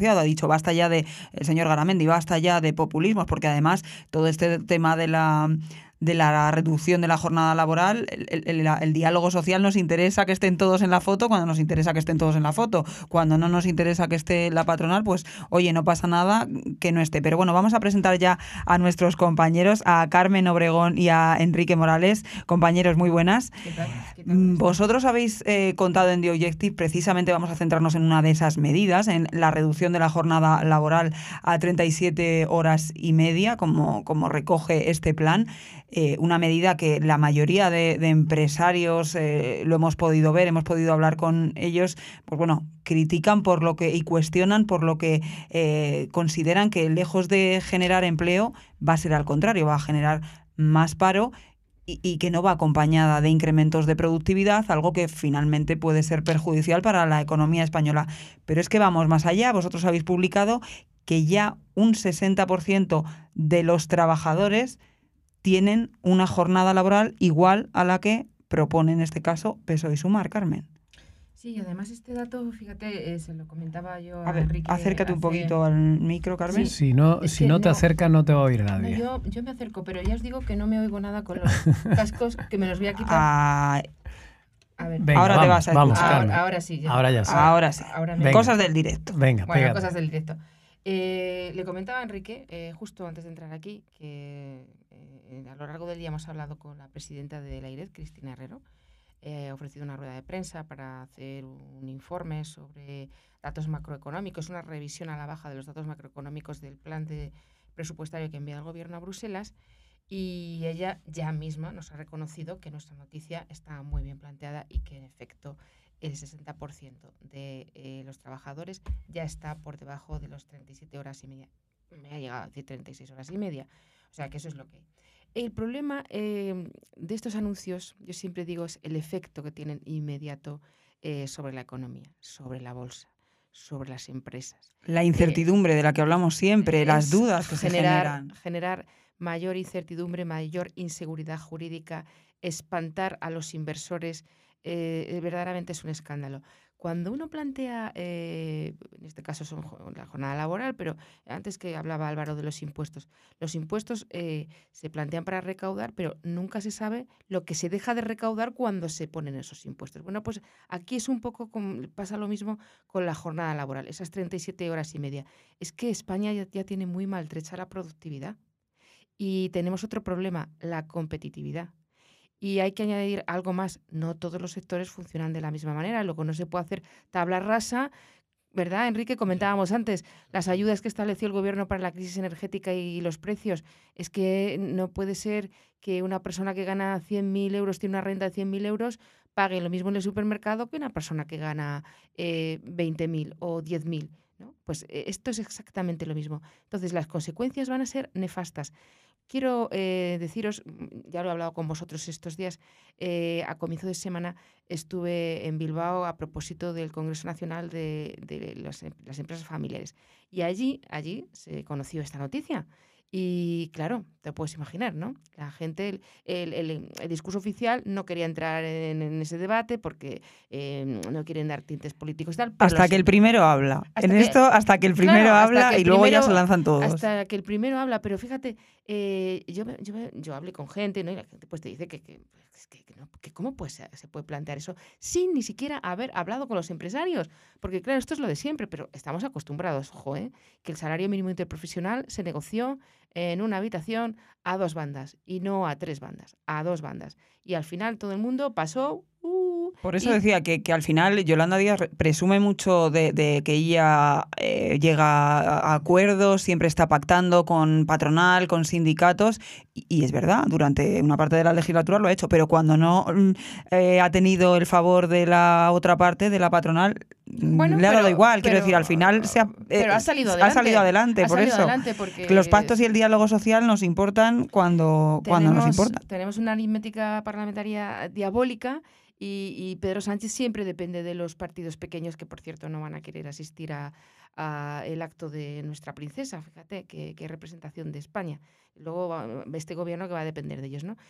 pronunciado, ha dicho basta ya de, el señor Garamendi, basta ya de populismos, porque además todo este tema de la... de la reducción de la jornada laboral, el, el, el, el diálogo social nos interesa que estén todos en la foto cuando nos interesa que estén todos en la foto. Cuando no nos interesa que esté la patronal, pues oye, no pasa nada que no esté. Pero bueno, vamos a presentar ya a nuestros compañeros, a Carmen Obregón y a Enrique Morales. Compañeros, muy buenas. ¿Qué tal? ¿Qué tal? Vosotros habéis eh, contado en The Objective, precisamente vamos a centrarnos en una de esas medidas, en la reducción de la jornada laboral a treinta y siete horas y media, como, como recoge este plan. Eh, una medida que la mayoría de, de empresarios eh, lo hemos podido ver, hemos podido hablar con ellos, pues bueno, critican por lo que y cuestionan por lo que eh, consideran que lejos de generar empleo va a ser al contrario, va a generar más paro y, y que no va acompañada de incrementos de productividad, algo que finalmente puede ser perjudicial para la economía española. Pero es que vamos más allá, vosotros habéis publicado que ya un sesenta por ciento de los trabajadores tienen una jornada laboral igual a la que propone en este caso P S O E y Sumar, Carmen. Sí, además este dato, fíjate, eh, se lo comentaba yo a, a ver, Enrique. acércate hace... un poquito al micro, Carmen. Sí, si no, si no te no, acercas no te va a oír nadie. No, yo, yo me acerco, pero ya os digo que no me oigo nada con los cascos, que me los voy a quitar. Ah, a ver. Venga, ahora vamos, te vas a vamos, escuchar. Ahora, ahora sí. Ya. Ahora ya sí. Ahora sí. Ahora me... Cosas del directo. Venga, bueno, pégate. cosas del directo. Eh, le comentaba a Enrique, eh, justo antes de entrar aquí, que eh, a lo largo del día hemos hablado con la presidenta de la I R E D, Cristina Herrero. Eh, ha ofrecido una rueda de prensa para hacer un informe sobre datos macroeconómicos, una revisión a la baja de los datos macroeconómicos del plan de presupuestario que envía el gobierno a Bruselas, y ella ya misma nos ha reconocido que nuestra noticia está muy bien planteada y que en efecto el sesenta por ciento de eh, los trabajadores ya está por debajo de los treinta y siete horas y media. Me ha llegado a decir treinta y seis horas y media. O sea que eso es lo que hay. El problema eh, de estos anuncios, yo siempre digo, es el efecto que tienen inmediato eh, sobre la economía, sobre la bolsa, sobre las empresas. La incertidumbre eh, de la que hablamos siempre, las dudas que generar, se generan. Generar mayor incertidumbre, mayor inseguridad jurídica, espantar a los inversores, eh, verdaderamente es un escándalo. Cuando uno plantea, eh, en este caso son la jornada laboral, pero antes que hablaba Álvaro de los impuestos, los impuestos eh, se plantean para recaudar, pero nunca se sabe lo que se deja de recaudar cuando se ponen esos impuestos. Bueno, pues aquí es un poco, como, pasa lo mismo con la jornada laboral, esas treinta y siete horas y media. Es que España ya, ya tiene muy maltrecha la productividad y tenemos otro problema, la competitividad. Y hay que añadir algo más, no todos los sectores funcionan de la misma manera, luego no se puede hacer tabla rasa, ¿verdad, Enrique? Comentábamos antes, las ayudas que estableció el gobierno para la crisis energética y los precios, es que no puede ser que una persona que gana cien mil euros, tiene una renta de cien mil euros, pague lo mismo en el supermercado que una persona que gana eh, veinte mil o diez mil, ¿no? Pues eh, esto es exactamente lo mismo. Entonces, las consecuencias van a ser nefastas. Quiero eh, deciros, ya lo he hablado con vosotros estos días, eh, a comienzo de semana estuve en Bilbao a propósito del Congreso Nacional de, de las, las Empresas Familiares. Y allí, allí se conoció esta noticia. Y claro, te puedes imaginar, ¿no? La gente, el, el, el, el discurso oficial no quería entrar en, en ese debate porque eh, no quieren dar tintes políticos y tal. Hasta que el primero habla. En que, esto, hasta que el primero claro, habla el y luego primero, ya se lanzan todos. Hasta que el primero habla, pero fíjate, eh, yo, yo, yo hablé con gente, ¿no? Y la gente pues te dice que, que, que, que, no, que cómo pues, se puede plantear eso sin ni siquiera haber hablado con los empresarios. Porque claro, esto es lo de siempre, pero estamos acostumbrados, ojo, ¿eh? Que el salario mínimo interprofesional se negoció en una habitación a dos bandas y no a tres bandas, a dos bandas. Y al final todo el mundo pasó... Uh, Por eso y... decía que, que al final Yolanda Díaz presume mucho de, de que ella eh, llega a acuerdos, siempre está pactando con patronal, con sindicatos, y, y es verdad, durante una parte de la legislatura lo ha hecho, pero cuando no eh, ha tenido el favor de la otra parte, de la patronal, bueno, le ha dado pero, igual, quiero pero, decir, al final se ha, eh, pero ha salido adelante, ha salido adelante ha por salido eso. Adelante porque que los pactos y el diálogo social nos importan cuando, tenemos, cuando nos importan. Tenemos una aritmética parlamentaria diabólica Y, y Pedro Sánchez siempre depende de los partidos pequeños, que por cierto no van a querer asistir a, a el acto de nuestra princesa, fíjate, que, que representación de España. Luego va, este gobierno que va a depender de ellos, ¿no?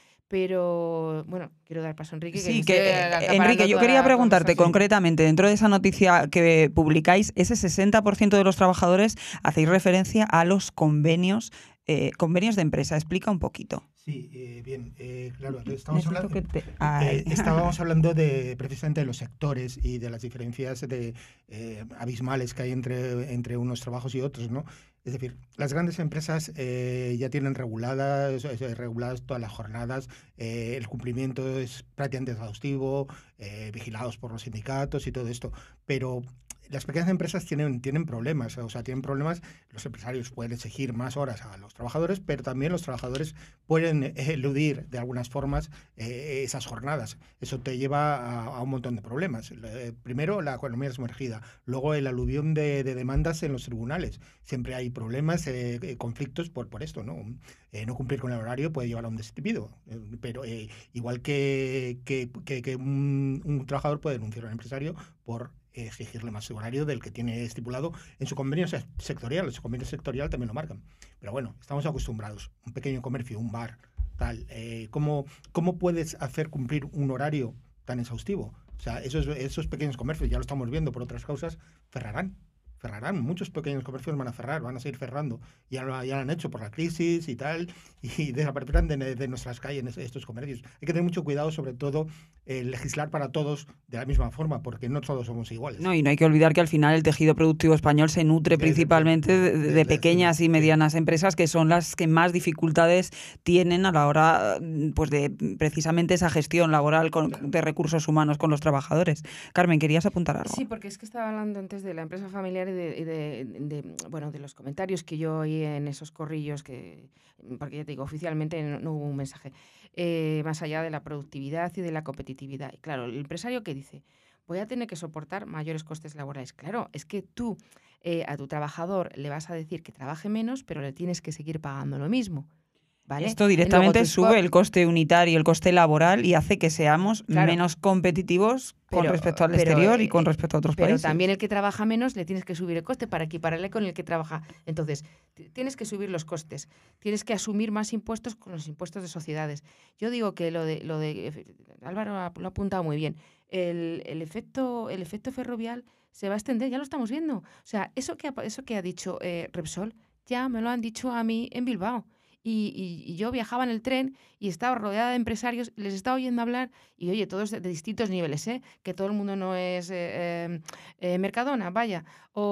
Pero, bueno, quiero dar paso a Enrique. Que sí, que, eh, Enrique, yo quería preguntarte concretamente, dentro de esa noticia que publicáis, ese sesenta por ciento de los trabajadores hacéis referencia a los convenios, eh, convenios de empresa. Explica un poquito. Sí, eh, bien, eh, claro, estamos hablando, que te... eh, estábamos hablando de precisamente de los sectores y de las diferencias de, eh, abismales que hay entre, entre unos trabajos y otros, ¿no? Es decir, las grandes empresas eh, ya tienen reguladas, eh, reguladas todas las jornadas, eh, el cumplimiento es prácticamente exhaustivo, eh, vigilados por los sindicatos y todo esto, pero las pequeñas empresas tienen, tienen problemas, o sea, tienen problemas, los empresarios pueden exigir más horas a los trabajadores, pero también los trabajadores pueden eludir de algunas formas eh, esas jornadas. Eso te lleva a, a un montón de problemas. Eh, primero, la economía sumergida, luego el aluvión de, de demandas en los tribunales. Siempre hay problemas, eh, conflictos por, por esto, ¿no? Eh, no cumplir con el horario puede llevar a un despido, eh, pero eh, igual que, que, que, que un, un trabajador puede denunciar a un empresario por exigirle más horario del que tiene estipulado en su convenio sectorial. En su convenio sectorial también lo marcan. Pero bueno, estamos acostumbrados. Un pequeño comercio, un bar, tal. Eh, ¿cómo, ¿Cómo puedes hacer cumplir un horario tan exhaustivo? O sea, esos, esos pequeños comercios, ya lo estamos viendo por otras causas, cerrarán. Cerrarán, muchos pequeños comercios van a cerrar, van a seguir cerrando. Ya lo, ya lo han hecho por la crisis y tal, y desaparecerán de, de nuestras calles estos comercios. Hay que tener mucho cuidado, sobre todo, eh, legislar para todos de la misma forma, porque no todos somos iguales. No, y no hay que olvidar que al final el tejido productivo español se nutre de, principalmente de, de, de, de pequeñas y medianas empresas, que son las que más dificultades tienen a la hora, pues, de precisamente esa gestión laboral con, claro, de recursos humanos con los trabajadores. Carmen, ¿querías apuntar algo? Sí, porque es que estaba hablando antes de la empresa familiar y de, de, de, de, bueno, de los comentarios que yo oí en esos corrillos, que porque ya te digo, oficialmente no, no hubo un mensaje, eh, más allá de la productividad y de la competitividad. Y claro, el empresario que dice, voy a tener que soportar mayores costes laborales. Claro, es que tú eh, a tu trabajador le vas a decir que trabaje menos, pero le tienes que seguir pagando lo mismo. ¿Vale? Esto directamente sube el coste unitario, el coste laboral, y hace que seamos, claro, menos competitivos con pero, respecto al pero, exterior y con respecto a otros pero países. Pero también el que trabaja menos le tienes que subir el coste para equipararle con el que trabaja. Entonces, tienes que subir los costes, tienes que asumir más impuestos con los impuestos de sociedades. Yo digo que lo de, lo de Álvaro lo ha apuntado muy bien, el, el, efecto, el efecto ferrovial se va a extender, ya lo estamos viendo. O sea, eso que ha, eso que ha dicho eh, Repsol, ya me lo han dicho a mí en Bilbao. Y, y, y yo viajaba en el tren y estaba rodeada de empresarios, les estaba oyendo hablar y, oye, todos de, de distintos niveles, ¿eh? Que todo el mundo no es eh, eh, Mercadona, vaya,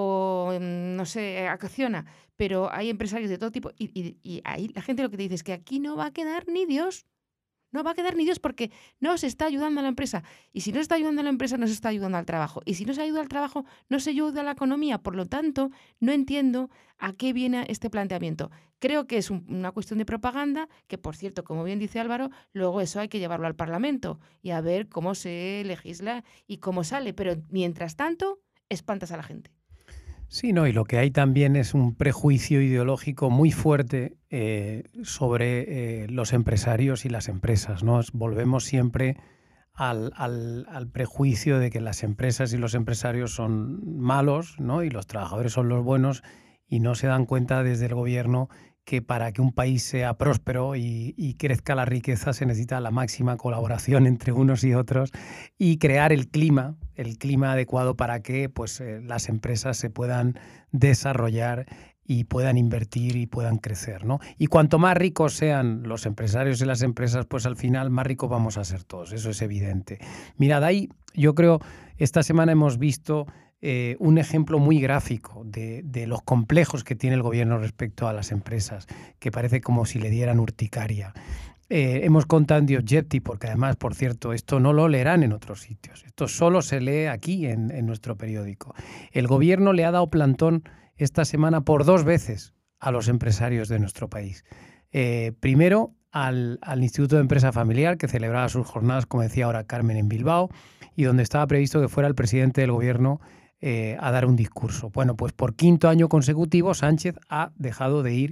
o no sé, Acciona, pero hay empresarios de todo tipo y, y, y ahí la gente lo que te dice es que aquí no va a quedar ni Dios. No va a quedar ni Dios porque no se está ayudando a la empresa. Y si no se está ayudando a la empresa, no se está ayudando al trabajo. Y si no se ayuda al trabajo, no se ayuda a la economía. Por lo tanto, no entiendo a qué viene este planteamiento. Creo que es un, una cuestión de propaganda, que, por cierto, como bien dice Álvaro, luego eso hay que llevarlo al Parlamento y a ver cómo se legisla y cómo sale. Pero, mientras tanto, espantas a la gente. Sí, no, y lo que hay también es un prejuicio ideológico muy fuerte eh, sobre eh, los empresarios y las empresas, ¿no? Volvemos siempre al, al, al prejuicio de que las empresas y los empresarios son malos, ¿no? Y los trabajadores son los buenos, y no se dan cuenta desde el gobierno que para que un país sea próspero y, y crezca la riqueza se necesita la máxima colaboración entre unos y otros y crear el clima, el clima adecuado para que pues, eh, las empresas se puedan desarrollar y puedan invertir y puedan crecer, ¿no? Y cuanto más ricos sean los empresarios y las empresas, pues al final más ricos vamos a ser todos, eso es evidente. Mirad, ahí yo creo, esta semana hemos visto Eh, un ejemplo muy gráfico de, de los complejos que tiene el gobierno respecto a las empresas, que parece como si le dieran urticaria. Eh, hemos contado en The Objective, porque además, por cierto, esto no lo leerán en otros sitios, esto solo se lee aquí en, en nuestro periódico. El gobierno le ha dado plantón esta semana por dos veces a los empresarios de nuestro país. Eh, primero, al, al Instituto de Empresa Familiar, que celebraba sus jornadas, como decía ahora Carmen, en Bilbao, y donde estaba previsto que fuera el presidente del gobierno Eh, a dar un discurso. Bueno, pues por quinto año consecutivo Sánchez ha dejado de ir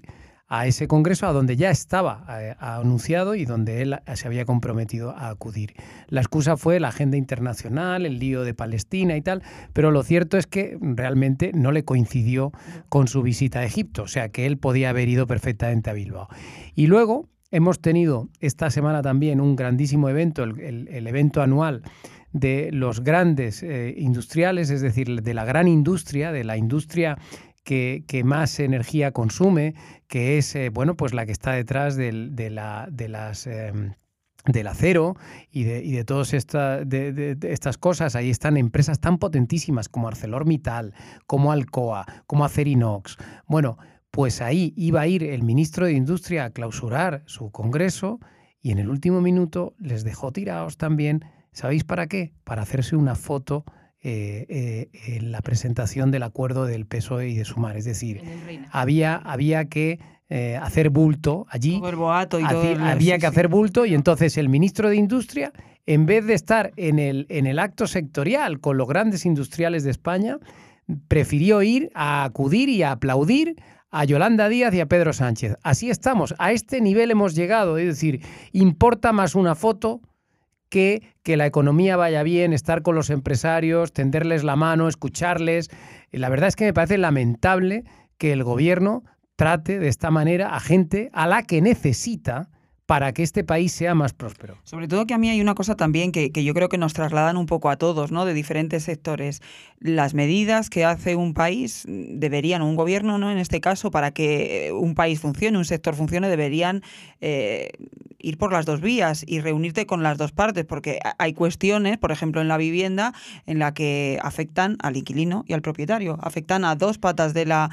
a ese congreso a donde ya estaba eh, anunciado y donde él se había comprometido a acudir. La excusa fue la agenda internacional, el lío de Palestina y tal, pero lo cierto es que realmente no le coincidió con su visita a Egipto, o sea que él podía haber ido perfectamente a Bilbao. Y luego hemos tenido esta semana también un grandísimo evento, el, el, el evento anual de los grandes eh, industriales, es decir, de la gran industria, de la industria que, que más energía consume, que es eh, bueno, pues la que está detrás del, de, la, de las... Eh, del acero y de, y de todas esta, de, de, de estas cosas. Ahí están empresas tan potentísimas como ArcelorMittal, como Alcoa, como Acerinox. Bueno, pues ahí iba a ir el ministro de Industria a clausurar su congreso y en el último minuto les dejó tirados también. ¿Sabéis para qué? Para hacerse una foto eh, eh, en la presentación del acuerdo del P S O E y de Sumar. Es decir, había, había que eh, hacer bulto allí. Todo el boato y Así, todo el... había sí, que sí. hacer bulto y entonces el ministro de Industria, en vez de estar en el, en el acto sectorial con los grandes industriales de España, prefirió ir a acudir y a aplaudir a Yolanda Díaz y a Pedro Sánchez. Así estamos, a este nivel hemos llegado. Es decir, importa más una foto que que la economía vaya bien, estar con los empresarios, tenderles la mano, escucharles. La verdad es que me parece lamentable que el gobierno trate de esta manera a gente a la que necesita para que este país sea más próspero. Sobre todo que a mí hay una cosa también que, que yo creo que nos trasladan un poco a todos, ¿no? De diferentes sectores. Las medidas que hace un país deberían, un gobierno, ¿no? En este caso, para que un país funcione, un sector funcione, deberían eh, ir por las dos vías y reunirte con las dos partes, porque hay cuestiones, por ejemplo, en la vivienda, en la que afectan al inquilino y al propietario, afectan a dos patas de la,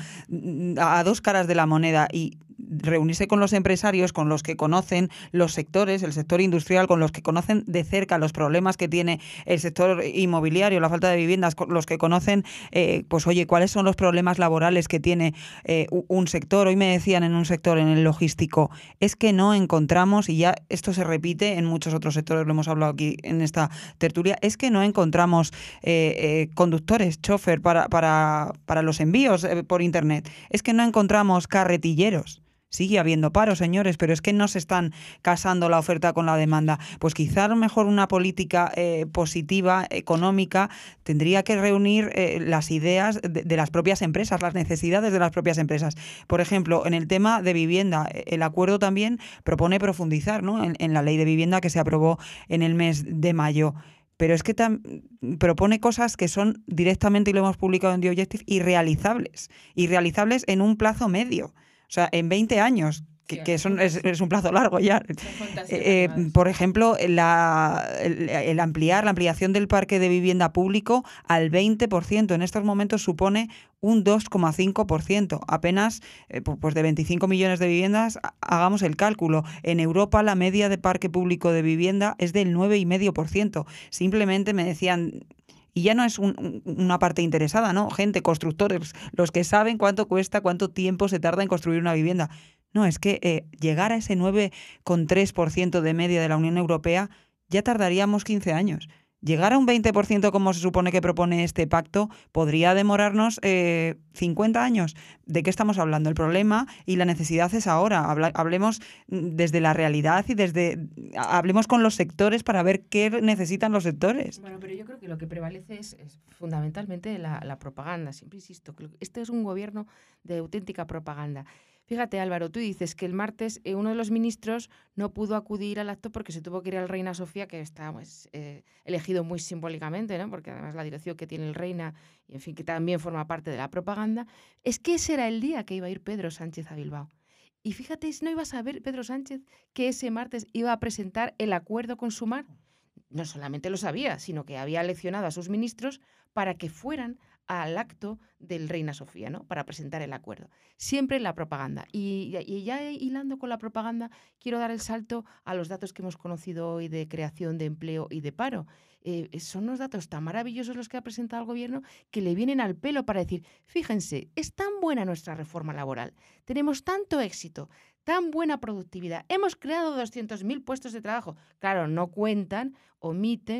a dos caras de la moneda, y reunirse con los empresarios, con los que conocen los sectores, el sector industrial, con los que conocen de cerca los problemas que tiene el sector inmobiliario, la falta de viviendas, con los que conocen, eh, pues oye, cuáles son los problemas laborales que tiene eh, un sector. Hoy me decían en un sector, en el logístico, es que no encontramos, y ya esto se repite en muchos otros sectores, lo hemos hablado aquí en esta tertulia, es que no encontramos eh, eh, conductores, chofer para, para, para los envíos eh, por internet, es que no encontramos carretilleros. Sigue habiendo paro, señores, pero es que no se están casando la oferta con la demanda. Pues quizá a lo mejor una política eh, positiva, económica, tendría que reunir eh, las ideas de, de las propias empresas, las necesidades de las propias empresas. Por ejemplo, en el tema de vivienda, el acuerdo también propone profundizar, ¿no? en, en la ley de vivienda que se aprobó en el mes de mayo. Pero es que tam- propone cosas que son directamente, y lo hemos publicado en The Objective, irrealizables. Irrealizables en un plazo medio. O sea, en veinte años, que, que son, es, es un plazo largo ya. Eh, por ejemplo, la, el, el ampliar, la ampliación del parque de vivienda público al veinte por ciento en estos momentos supone un dos coma cinco por ciento. Apenas eh, pues de veinticinco millones de viviendas, hagamos el cálculo. En Europa la media de parque público de vivienda es del nueve coma cinco por ciento. Simplemente me decían... Y ya no es un, una parte interesada, ¿no? Gente, constructores, los que saben cuánto cuesta, cuánto tiempo se tarda en construir una vivienda. No, es que eh, llegar a ese nueve coma tres por ciento de media de la Unión Europea ya tardaríamos quince años. Llegar a un veinte por ciento, como se supone que propone este pacto, podría demorarnos eh, cincuenta años. ¿De qué estamos hablando? El problema y la necesidad es ahora. Habla, hablemos desde la realidad y desde hablemos con los sectores para ver qué necesitan los sectores. Bueno, pero yo creo que lo que prevalece es, es fundamentalmente la, la propaganda. Siempre insisto, que este es un gobierno de auténtica propaganda. Fíjate, Álvaro, tú dices que el martes eh, uno de los ministros no pudo acudir al acto porque se tuvo que ir al Reina Sofía, que está pues, eh, elegido muy simbólicamente, ¿no? Porque además la dirección que tiene el Reina, y en fin, que también forma parte de la propaganda. Es que ese era el día que iba a ir Pedro Sánchez a Bilbao. Y fíjate, no iba a saber Pedro Sánchez que ese martes iba a presentar el acuerdo con Sumar. No solamente lo sabía, sino que había leccionado a sus ministros para que fueran al acto del Reina Sofía, ¿no? Para presentar el acuerdo. Siempre la propaganda. Y, y ya hilando con la propaganda, quiero dar el salto a los datos que hemos conocido hoy de creación de empleo y de paro. Eh, son unos datos tan maravillosos los que ha presentado el gobierno que le vienen al pelo para decir, fíjense, es tan buena nuestra reforma laboral, tenemos tanto éxito, tan buena productividad, hemos creado doscientos mil puestos de trabajo. Claro, no cuentan, omiten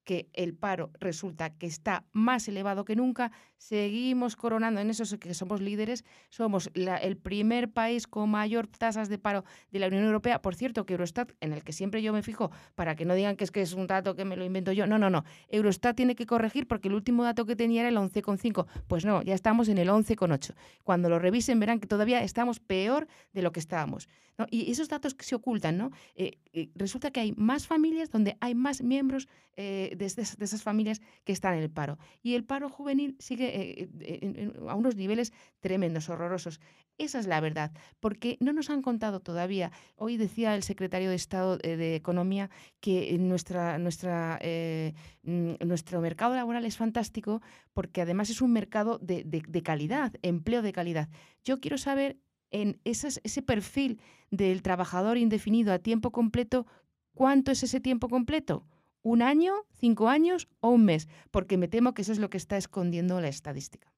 que el paro resulta que está más elevado que nunca, seguimos coronando en esos que somos líderes, somos la, el primer país con mayor tasas de paro de la Unión Europea. Por cierto, que Eurostat, en el que siempre yo me fijo, para que no digan que es que es un dato que me lo invento yo, no, no, no, Eurostat tiene que corregir porque el último dato que tenía era el once coma cinco, pues no, ya estamos en el once coma ocho. Cuando lo revisen verán que todavía estamos peor de lo que estábamos, ¿no? Y esos datos que se ocultan, ¿no? Eh, eh, resulta que hay más familias donde hay más miembros eh, de, de, de esas familias que están en el paro. Y el paro juvenil sigue eh, en, en, a unos niveles tremendos, horrorosos. Esa es la verdad, porque no nos han contado todavía. Hoy decía el secretario de Estado eh, de Economía que nuestra, nuestra, eh, nuestro mercado laboral es fantástico porque además es un mercado de, de, de calidad, empleo de calidad. Yo quiero saber en esas, ese perfil del trabajador indefinido a tiempo completo, ¿cuánto es ese tiempo completo? ¿Un año, cinco años o un mes? Porque me temo que eso es lo que está escondiendo la estadística.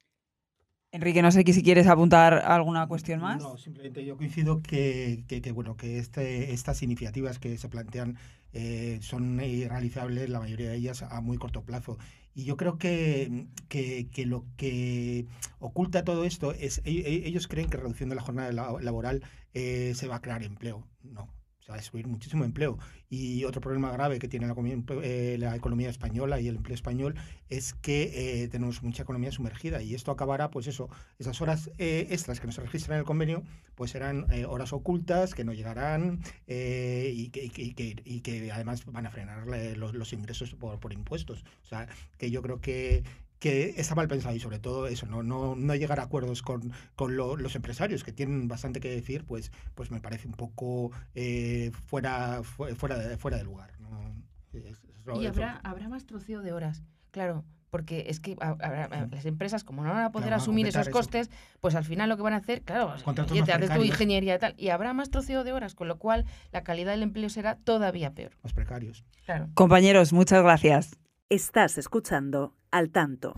Enrique, no sé si quieres apuntar alguna cuestión más. No, simplemente yo coincido que, que, que bueno, que este, estas iniciativas que se plantean eh, son irrealizables, la mayoría de ellas a muy corto plazo. Y yo creo que, que, que lo que oculta todo esto es, ellos creen que reduciendo la jornada laboral eh, se va a crear empleo. No. Va a destruir muchísimo empleo. Y otro problema grave que tiene la, eh, la economía española y el empleo español es que eh, tenemos mucha economía sumergida y esto acabará, pues eso, esas horas eh, extras que no se registran en el convenio, pues serán eh, horas ocultas que no llegarán eh, y, que, y, que, y, que, y que además van a frenar los, los ingresos por, por impuestos. O sea, que yo creo que que está mal pensado y sobre todo eso, no no, no llegar a acuerdos con, con lo, los empresarios que tienen bastante que decir, pues pues me parece un poco eh, fuera fuera de, fuera de lugar, ¿no? Es, es, y habrá, habrá más troceo de horas, claro, porque es que habrá, las empresas, como no van a poder claro, asumir esos costes, eso. Pues al final lo que van a hacer, claro, oye, te haces tu ingeniería y tal, y habrá más troceo de horas, con lo cual la calidad del empleo será todavía peor. Más precarios. Claro. Compañeros, muchas gracias. Estás escuchando Al Tanto.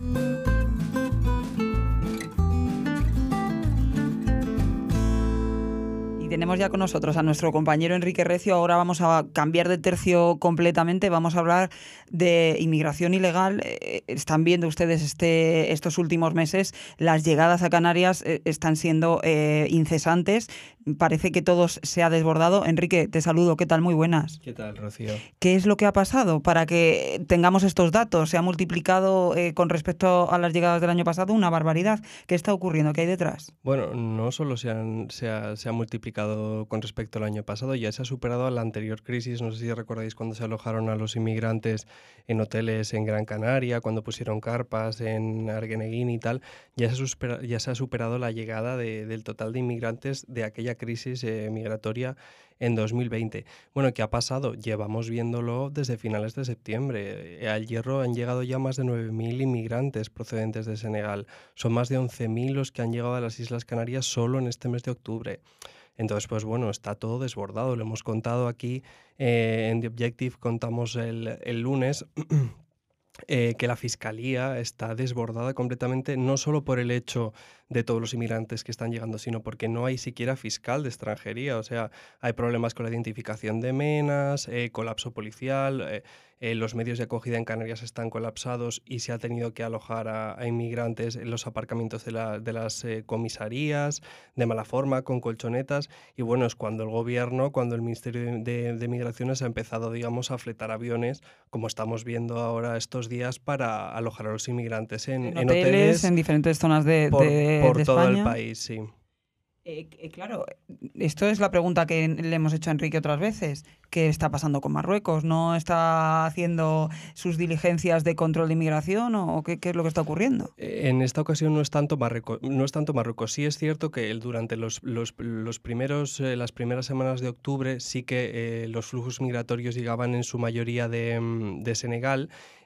Tenemos ya con nosotros a nuestro compañero Enrique Recio. Ahora vamos a cambiar de tercio completamente. Vamos a hablar de inmigración ilegal. Eh, están viendo ustedes este, estos últimos meses, las llegadas a Canarias eh, están siendo eh, incesantes. Parece que todo se ha desbordado. Enrique, te saludo. ¿Qué tal? Muy buenas. ¿Qué tal, Rocío? ¿Qué es lo que ha pasado para que tengamos estos datos? Se ha multiplicado eh, con respecto a las llegadas del año pasado una barbaridad. ¿Qué está ocurriendo? ¿Qué hay detrás? Bueno, no solo se, han, se, ha, se ha multiplicado con respecto al año pasado, ya se ha superado a la anterior crisis. No sé si recordáis cuando se alojaron a los inmigrantes en hoteles en Gran Canaria, cuando pusieron carpas en Arguineguín y tal, ya se ha, supera, ya se ha superado la llegada de, del total de inmigrantes de aquella crisis eh, migratoria en dos mil veinte. Bueno, ¿qué ha pasado? Llevamos viéndolo desde finales de septiembre. Al Hierro han llegado ya más de nueve mil inmigrantes procedentes de Senegal. Son más de once mil los que han llegado a las Islas Canarias solo en este mes de octubre. Entonces, pues bueno, está todo desbordado. Lo hemos contado aquí eh, en The Objective, contamos el, el lunes eh, que la Fiscalía está desbordada completamente, no solo por el hecho de todos los inmigrantes que están llegando, sino porque no hay siquiera fiscal de extranjería. O sea, hay problemas con la identificación de menas, eh, colapso policial, eh, eh, los medios de acogida en Canarias están colapsados y se ha tenido que alojar a, a inmigrantes en los aparcamientos de, la, de las eh, comisarías, de mala forma, con colchonetas. Y bueno, es cuando el gobierno, cuando el Ministerio de, de, de Migraciones ha empezado, digamos, a fletar aviones, como estamos viendo ahora estos días, para alojar a los inmigrantes en, en, en hoteles, hoteles, en diferentes zonas de, por, de, por de todo España. el país, sí. Eh, eh, claro, esto es la pregunta que le hemos hecho a Enrique otras veces. ¿Qué está pasando con Marruecos? ¿No está haciendo sus diligencias de control de inmigración o qué, qué es lo que está ocurriendo? En esta ocasión no es tanto Marruecos. No es tanto Marruecos. Sí es cierto que durante los, los, los primeros, eh, las primeras semanas de octubre sí que eh, los flujos migratorios llegaban en su mayoría de, de Senegal.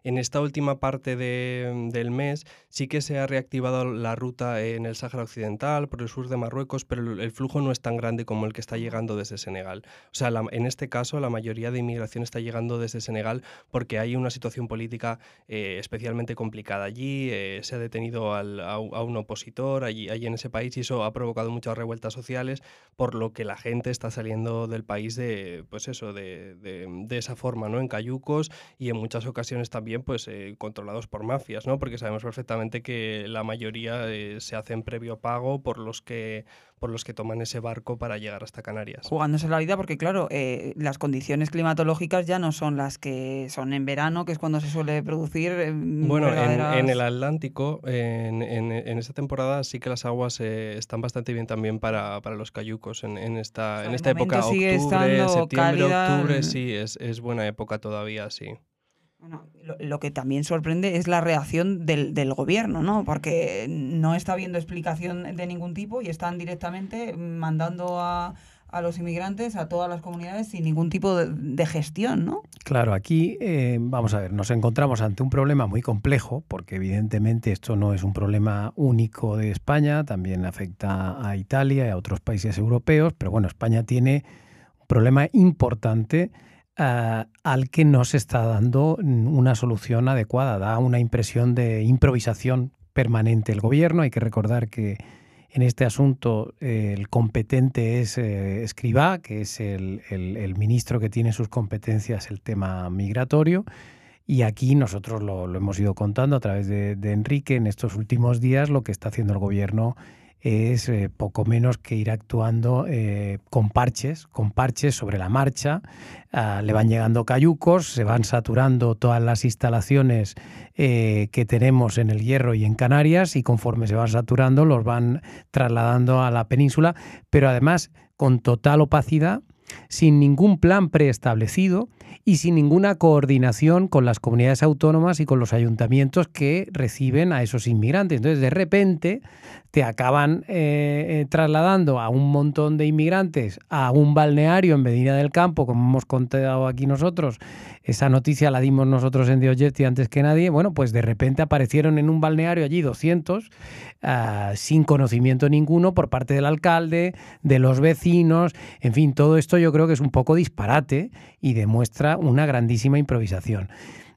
En esta última parte de, del mes sí que se ha reactivado la ruta en el Sáhara Occidental, por el sur de Marruecos, pero el, el flujo no es tan grande como el que está llegando desde Senegal. O sea, la, en este caso la mayoría de inmigración está llegando desde Senegal porque hay una situación política eh, especialmente complicada allí, eh, se ha detenido al, a, a un opositor allí, allí en ese país y eso ha provocado muchas revueltas sociales, por lo que la gente está saliendo del país de, pues eso, de, de, de esa forma, ¿no? En cayucos y en muchas ocasiones también pues eh, controlados por mafias, ¿no? Porque sabemos perfectamente que la mayoría eh, se hacen previo pago por los que por los que toman ese barco para llegar hasta Canarias. Jugándose la vida porque, claro, eh, las condiciones climatológicas ya no son las que son en verano, que es cuando se suele producir eh, Bueno, verdaderas... en, en el Atlántico, en, en, en esta temporada sí que las aguas eh, están bastante bien también para, para los cayucos. En, en esta, O sea, en de esta época, momento sigue octubre, estando septiembre, cálida. octubre, sí, es, es buena época todavía, sí. Bueno, lo, lo que también sorprende es la reacción del, del gobierno, ¿no? Porque no está habiendo explicación de ningún tipo y están directamente mandando a, a los inmigrantes a todas las comunidades sin ningún tipo de, de gestión, ¿no? Claro, aquí eh, vamos a ver, nos encontramos ante un problema muy complejo, porque evidentemente esto no es un problema único de España, también afecta a Italia y a otros países europeos, pero bueno, España tiene un problema importante Uh, al que no se está dando una solución adecuada. Da una impresión de improvisación permanente el gobierno. Hay que recordar que en este asunto eh, el competente es eh, Escrivá, que es el, el, el ministro que tiene sus competencias el tema migratorio. Y aquí nosotros lo, lo hemos ido contando a través de, de Enrique en estos últimos días. Lo que está haciendo el gobierno es eh, poco menos que ir actuando eh, con parches, con parches sobre la marcha. Uh, le van llegando cayucos, se van saturando todas las instalaciones eh, que tenemos en el Hierro y en Canarias, y conforme se van saturando los van trasladando a la península, pero además con total opacidad, sin ningún plan preestablecido y sin ninguna coordinación con las comunidades autónomas y con los ayuntamientos que reciben a esos inmigrantes. Entonces, de repente, te acaban eh, trasladando a un montón de inmigrantes a un balneario en Medina del Campo, como hemos contado aquí nosotros. Esa noticia la dimos nosotros en The Objective antes que nadie. Bueno, pues de repente aparecieron en un balneario allí doscientos, uh, sin conocimiento ninguno por parte del alcalde, de los vecinos. En fin, todo esto yo creo que es un poco disparate y demuestra una grandísima improvisación.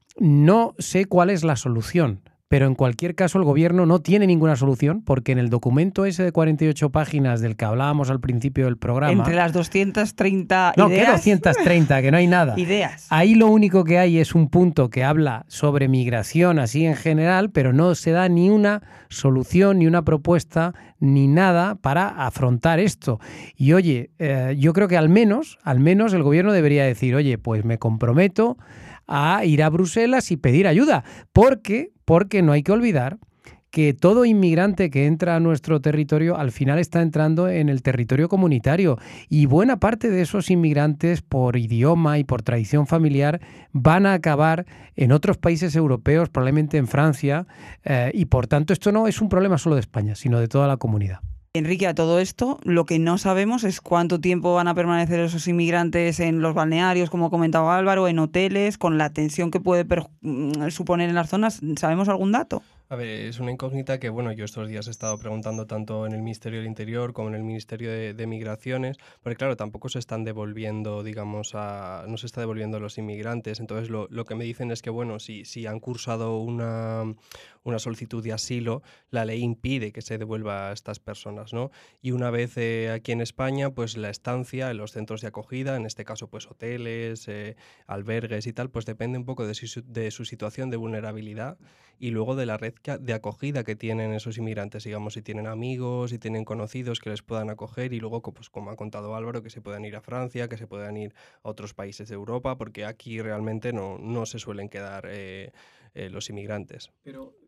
No sé cuál es la solución, pero en cualquier caso el gobierno no tiene ninguna solución, porque en el documento ese de cuarenta y ocho páginas del que hablábamos al principio del programa... Entre las doscientas treinta no, ideas... No, que doscientas treinta, que no hay nada. Ideas. Ahí lo único que hay es un punto que habla sobre migración así en general, pero no se da ni una solución, ni una propuesta, ni nada para afrontar esto. Y oye, eh, yo creo que al menos, al menos el gobierno debería decir, oye, pues me comprometo a ir a Bruselas y pedir ayuda, porque, porque no hay que olvidar que todo inmigrante que entra a nuestro territorio al final está entrando en el territorio comunitario, y buena parte de esos inmigrantes por idioma y por tradición familiar van a acabar en otros países europeos, probablemente en Francia, eh, y por tanto esto no es un problema solo de España, sino de toda la comunidad. Enrique, a todo esto, lo que no sabemos es cuánto tiempo van a permanecer esos inmigrantes en los balnearios, como comentaba Álvaro, en hoteles, con la tensión que puede suponer en las zonas. ¿Sabemos algún dato? A ver, es una incógnita que, bueno, yo estos días he estado preguntando tanto en el Ministerio del Interior como en el Ministerio de, de Migraciones, porque claro, tampoco se están devolviendo, digamos, a, no se está devolviendo a los inmigrantes. Entonces, lo, lo que me dicen es que, bueno, si, si han cursado una, una solicitud de asilo, la ley impide que se devuelva a estas personas, ¿no? Y una vez eh, aquí en España, pues la estancia en los centros de acogida, en este caso, pues hoteles, eh, albergues y tal, pues depende un poco de su, de su situación de vulnerabilidad y luego de la red de acogida que tienen esos inmigrantes, digamos, si tienen amigos, si tienen conocidos que les puedan acoger, y luego, pues como ha contado Álvaro, que se puedan ir a Francia, que se puedan ir a otros países de Europa, porque aquí realmente no, no se suelen quedar eh, eh, los inmigrantes. Pero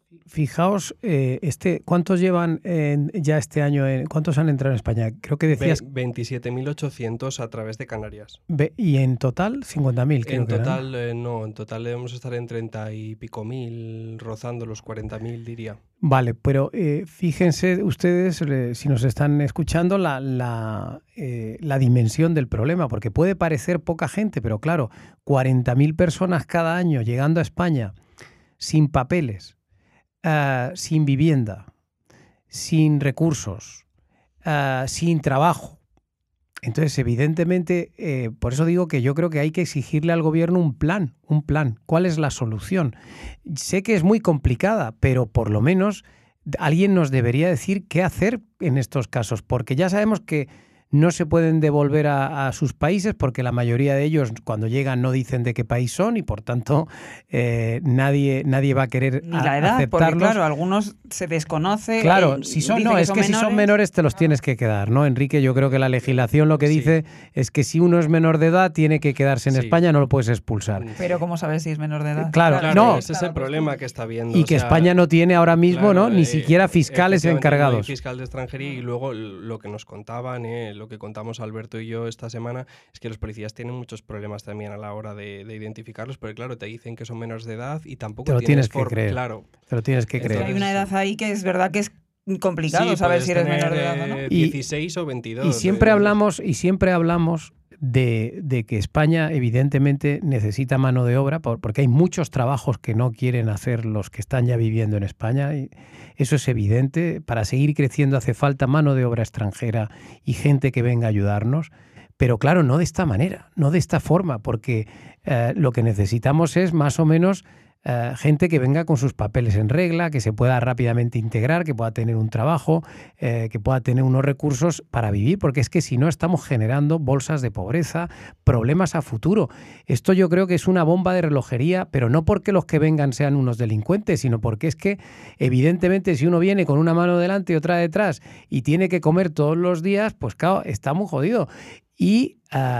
Fijaos, eh, este, ¿cuántos llevan en, ya este año? En, ¿Cuántos han entrado en España? Creo que decías... veintisiete mil ochocientos a través de Canarias. Ve, ¿y en total? cincuenta mil, creo En que total, eran. eh, no, en total debemos estar en treinta y pico mil, rozando los cuarenta mil, diría. Vale, pero eh, fíjense ustedes, eh, si nos están escuchando, la, la, eh, la dimensión del problema, porque puede parecer poca gente, pero claro, cuarenta mil personas cada año llegando a España sin papeles, Uh, sin vivienda, sin recursos, uh, sin trabajo. Entonces, evidentemente, eh, por eso digo que yo creo que hay que exigirle al gobierno un plan, un plan. ¿Cuál es la solución? Sé que es muy complicada, pero por lo menos alguien nos debería decir qué hacer en estos casos, porque ya sabemos que no se pueden devolver a, a sus países porque la mayoría de ellos cuando llegan no dicen de qué país son y por tanto eh, nadie, nadie va a querer Ni la edad, aceptarlos. porque claro, algunos se desconoce. Claro, eh, si son, dice no, que es son que si son menores te los tienes que quedar, ¿no, Enrique? Yo creo que la legislación lo que Sí. dice es que si uno es menor de edad tiene que quedarse en Sí. España, no lo puedes expulsar. Pero ¿cómo sabes si es menor de edad? Claro, Claro, no. ese es el problema que está viendo. Y o que sea, España no tiene ahora mismo, claro, ¿no? Ni eh, siquiera fiscales efectivamente, no hay encargados. fiscal de extranjería y luego lo que nos contaban, eh, lo que contamos Alberto y yo esta semana, es que los policías tienen muchos problemas también a la hora de, de identificarlos, porque claro, te dicen que son menores de edad y tampoco Te lo tienes que for- creer. Claro. Te lo tienes que Entonces, creer. Hay una edad ahí que es verdad que es complicado Sí, saber puedes si eres tener, menor de edad o no. eh, Y- dieciséis o veintidós. Y siempre eh, hablamos, y siempre hablamos de, de que España evidentemente necesita mano de obra por- porque hay muchos trabajos que no quieren hacer los que están ya viviendo en España. Y eso es evidente. Para seguir creciendo hace falta mano de obra extranjera y gente que venga a ayudarnos. Pero claro, no de esta manera, no de esta forma, porque eh, lo que necesitamos es más o menos eh, gente que venga con sus papeles en regla, que se pueda rápidamente integrar, que pueda tener un trabajo, eh, que pueda tener unos recursos para vivir, porque es que si no estamos generando bolsas de pobreza, problemas a futuro. Esto yo creo que es una bomba de relojería, pero no porque los que vengan sean unos delincuentes, sino porque es que evidentemente si uno viene con una mano delante y otra detrás y tiene que comer todos los días, pues claro, está muy jodido. Y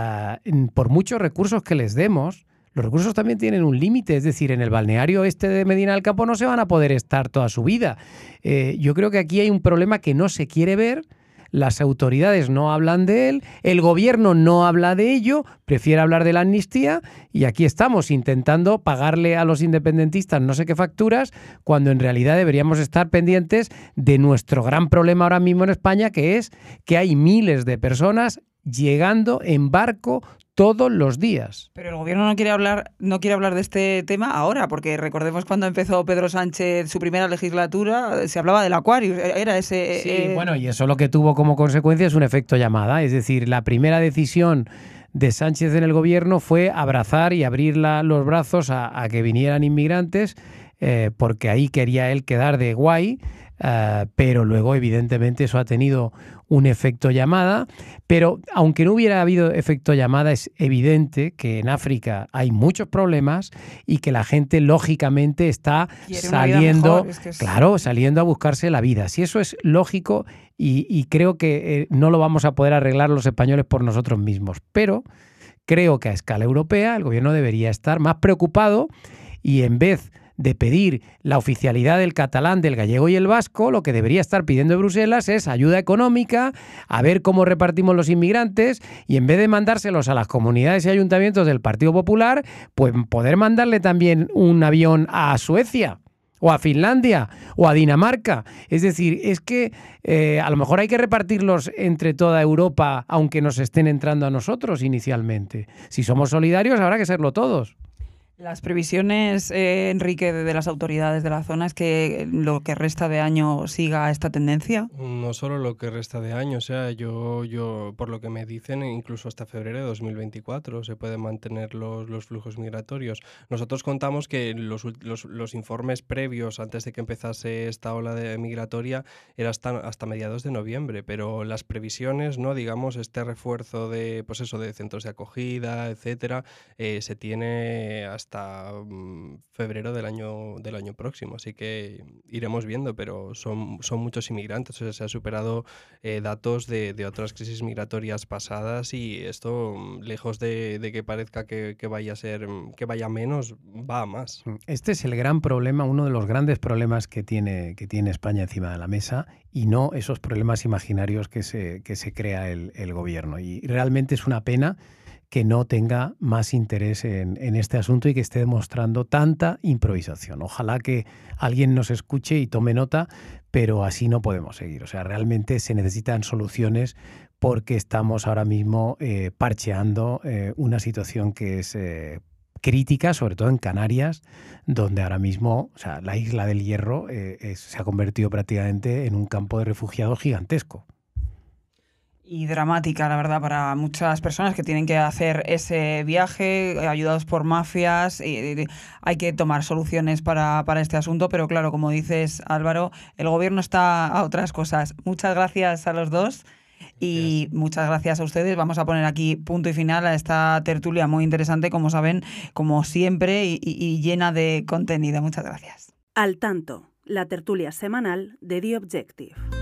uh, por muchos recursos que les demos, los recursos también tienen un límite, es decir, en el balneario este de Medina del Campo no se van a poder estar toda su vida. Eh, yo creo que aquí hay un problema que no se quiere ver, las autoridades no hablan de él, el gobierno no habla de ello, prefiere hablar de la amnistía y aquí estamos intentando pagarle a los independentistas no sé qué facturas, cuando en realidad deberíamos estar pendientes de nuestro gran problema ahora mismo en España, que es que hay miles de personas llegando en barco todos los días. Pero el gobierno no quiere hablar, no quiere hablar de este tema ahora, porque recordemos cuando empezó Pedro Sánchez su primera legislatura, se hablaba del Aquarius, era ese... Sí, eh, bueno, y eso lo que tuvo como consecuencia es un efecto llamada, es decir, la primera decisión de Sánchez en el gobierno fue abrazar y abrir la, los brazos a, a que vinieran inmigrantes, eh, porque ahí quería él quedar de guay, uh, pero luego evidentemente eso ha tenido un efecto llamada, pero aunque no hubiera habido efecto llamada, es evidente que en África hay muchos problemas y que la gente lógicamente está quiere una vida saliendo, mejor, es que es- claro, saliendo a buscarse la vida. Si eso es lógico y, y creo que eh, no lo vamos a poder arreglar los españoles por nosotros mismos, pero creo que a escala europea el gobierno debería estar más preocupado y en vez de pedir la oficialidad del catalán, del gallego y el vasco, lo que debería estar pidiendo Bruselas es ayuda económica, a ver cómo repartimos los inmigrantes y en vez de mandárselos a las comunidades y ayuntamientos del Partido Popular, pues poder mandarle también un avión a Suecia o a Finlandia o a Dinamarca. Es decir, es que eh, a lo mejor hay que repartirlos entre toda Europa, aunque nos estén entrando a nosotros inicialmente. Si somos solidarios, habrá que serlo todos. Las previsiones, eh, Enrique, de, de las autoridades de la zona es que lo que resta de año siga esta tendencia. No solo lo que resta de año, o sea, yo, yo por lo que me dicen, incluso hasta febrero de dos mil veinticuatro se pueden mantener los, los flujos migratorios. Nosotros contamos que los, los, los informes previos, antes de que empezase esta ola de migratoria, era hasta, hasta mediados de noviembre, pero las previsiones, no digamos, este refuerzo de, pues eso, de centros de acogida, etcétera, eh, se tiene hasta hasta um, febrero del año, del año próximo. Así que iremos viendo, pero son, son muchos inmigrantes. O sea, se han superado eh, datos de, de otras crisis migratorias pasadas y esto, lejos de, de que parezca que, que vaya a ser, que vaya menos, va a más. Este es el gran problema, uno de los grandes problemas que tiene, que tiene España encima de la mesa, y no esos problemas imaginarios que se, que se crea el, el gobierno. Y realmente es una pena que no tenga más interés en, en este asunto y que esté demostrando tanta improvisación. Ojalá que alguien nos escuche y tome nota, pero así no podemos seguir. O sea, realmente se necesitan soluciones porque estamos ahora mismo eh, parcheando eh, una situación que es eh, crítica, sobre todo en Canarias, donde ahora mismo, o sea, la isla del Hierro eh, es, se ha convertido prácticamente en un campo de refugiados gigantesco. Y dramática, la verdad, para muchas personas que tienen que hacer ese viaje, ayudados por mafias. Y, y, hay que tomar soluciones para, para este asunto, pero claro, como dices, Álvaro, el gobierno está a otras cosas. Muchas gracias a los dos y muchas gracias a ustedes. Vamos a poner aquí punto y final a esta tertulia muy interesante, como saben, como siempre, y, y, y llena de contenido. Muchas gracias. Al tanto, la tertulia semanal de The Objective.